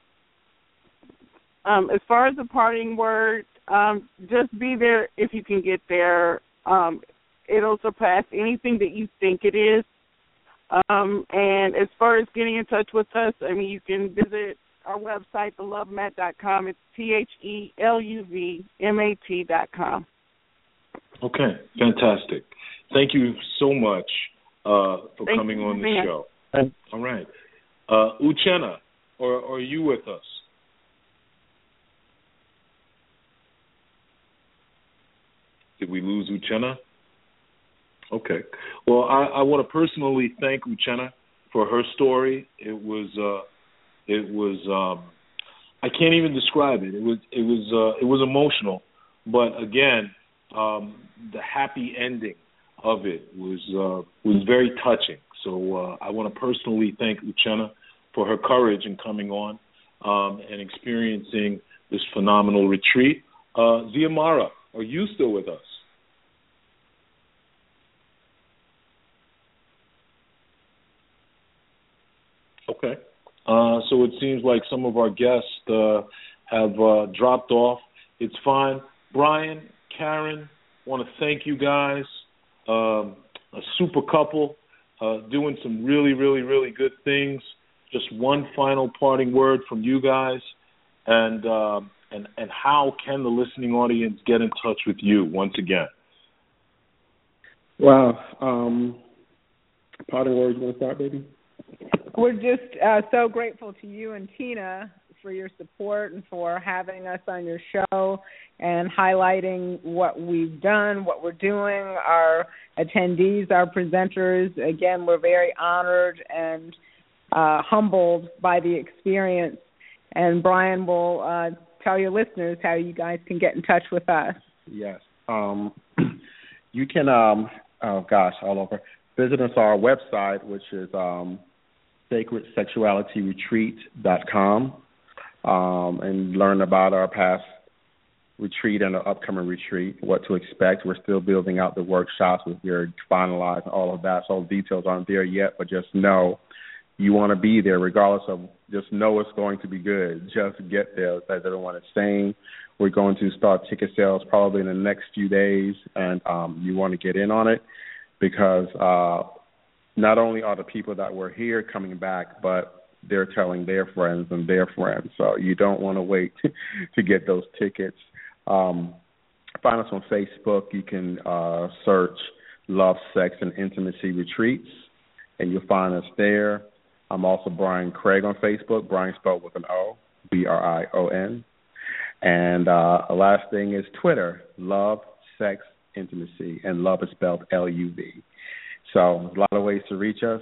Um, as far as the parting word, um, just be there if you can get there. Um, it'll surpass anything that you think it is. Um, and as far as getting in touch with us, I mean, you can visit our website, the love mat dot com. It's T H E L U V M A T dot com. Okay, fantastic. Thank you so much uh, for Thank coming you, on the man. show. All right. Uh, Uchenna, are, are you with us? Did we lose Uchenna? Okay. Well, I, I want to personally thank Uchenna for her story. It was, uh, it was, um, I can't even describe it. It was, it was, uh, it was emotional. But again, um, the happy ending of it was, uh, was very touching. So uh, I want to personally thank Uchenna for her courage in coming on um, and experiencing this phenomenal retreat. Uh, Ziamara, are you still with us? Okay. Uh, so it seems like some of our guests uh, have uh, dropped off. It's fine. Brian, Karen, want to thank you guys. Um, a super couple uh, doing some really, really, really good things. Just one final parting word from you guys. And, uh, and, and how can the listening audience get in touch with you once again? Well, um, parting words, you want to start, baby? We're just uh, so grateful to you and Tina for your support and for having us on your show and highlighting what we've done, what we're doing, our attendees, our presenters. Again, we're very honored and uh, humbled by the experience. And Brian will uh, tell your listeners how you guys can get in touch with us. Yes. Um, you can, um, oh gosh, all over. Visit us on our website, which is um, sacred sexuality retreat dot com, um, and learn about our past retreat and our upcoming retreat, what to expect. We're still building out the workshops. We're finalizing all of that, so all the details aren't there yet, but just know you want to be there regardless of, just know it's going to be good. Just get there, as everyone is saying. We're going to start ticket sales probably in the next few days, and um, you want to get in on it because uh, not only are the people that were here coming back, but they're telling their friends and their friends. So you don't want to wait to get those tickets. Um, find us on Facebook. You can uh, search Love, Sex, and Intimacy Retreats, and you'll find us there. I'm also Brian Craig on Facebook. Brian spelled with an O, B R I O N. And uh, the last thing is Twitter, Love, Sex, Intimacy, and love is spelled L U V. So there's a lot of ways to reach us.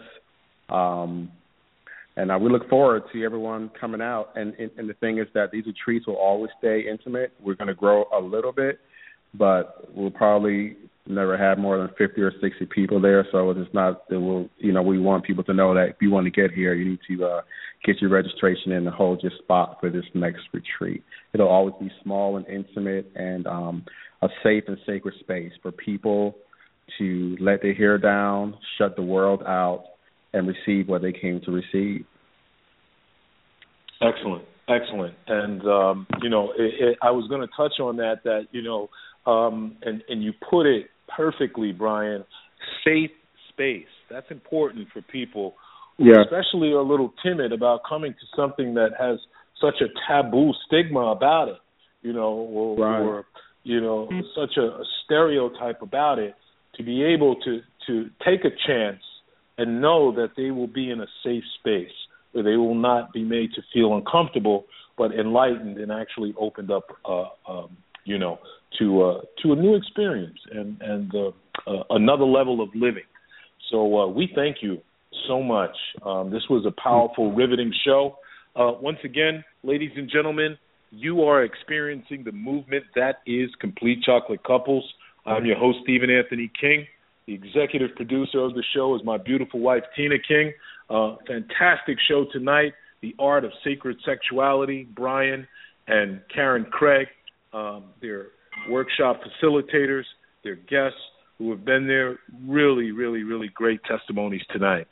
Um, and uh, we look forward to everyone coming out. And, and, and the thing is that these retreats will always stay intimate. We're going to grow a little bit, but we'll probably never have more than fifty or sixty people there. So it's not, it will, you know, we want people to know that if you want to get here, you need to uh, get your registration in and hold your spot for this next retreat. It'll always be small and intimate and um, a safe and sacred space for people to let their hair down, shut the world out, and receive what they came to receive. Excellent, excellent. And, um, you know, it, it, I was going to touch on that, that, you know, um, and, and you put it perfectly, Brian, safe space. That's important for people who yeah. especially are a little timid about coming to something that has such a taboo stigma about it, you know, or, right. or you know, mm-hmm. such a, a stereotype about it, to be able to, to take a chance and know that they will be in a safe space where they will not be made to feel uncomfortable, but enlightened and actually opened up, uh, um, you know, to uh, to a new experience and, and uh, uh, another level of living. So uh, we thank you so much. Um, this was a powerful, riveting show. Uh, once again, ladies and gentlemen, you are experiencing the movement that is Complete Chocolate Couples. I'm your host, Stephen Anthony King. The executive producer of the show is my beautiful wife, Tina King. Uh, fantastic show tonight, The Art of Sacred Sexuality, Brian and Karen Craig. Um, they're workshop facilitators, they're guests who have been there. Really, really, really great testimonies tonight.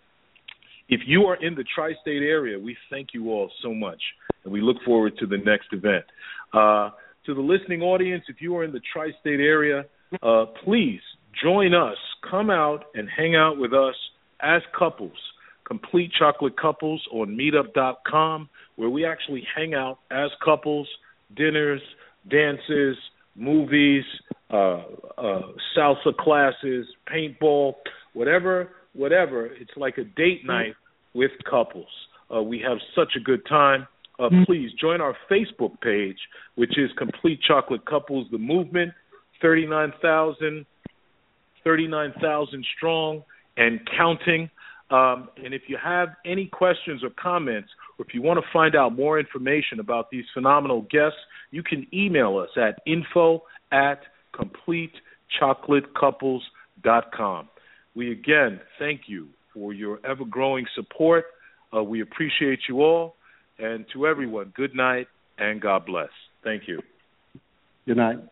If you are in the tri-state area, we thank you all so much, and we look forward to the next event. Uh, to the listening audience, if you are in the tri-state area, uh, please join us. Come out and hang out with us as couples. Complete Chocolate Couples on meetup dot com, where we actually hang out as couples, dinners, dances, movies, uh, uh, salsa classes, paintball, whatever, whatever. It's like a date night with couples. Uh, we have such a good time. Uh, please join our Facebook page, which is Complete Chocolate Couples, the movement, thirty-nine thousand, thirty-nine thousand strong and counting. Um, and if you have any questions or comments, or if you want to find out more information about these phenomenal guests, you can email us at info at complete chocolate couples dot com. We again thank you for your ever-growing support. Uh, we appreciate you all. And to everyone, good night and God bless. Thank you. Good night.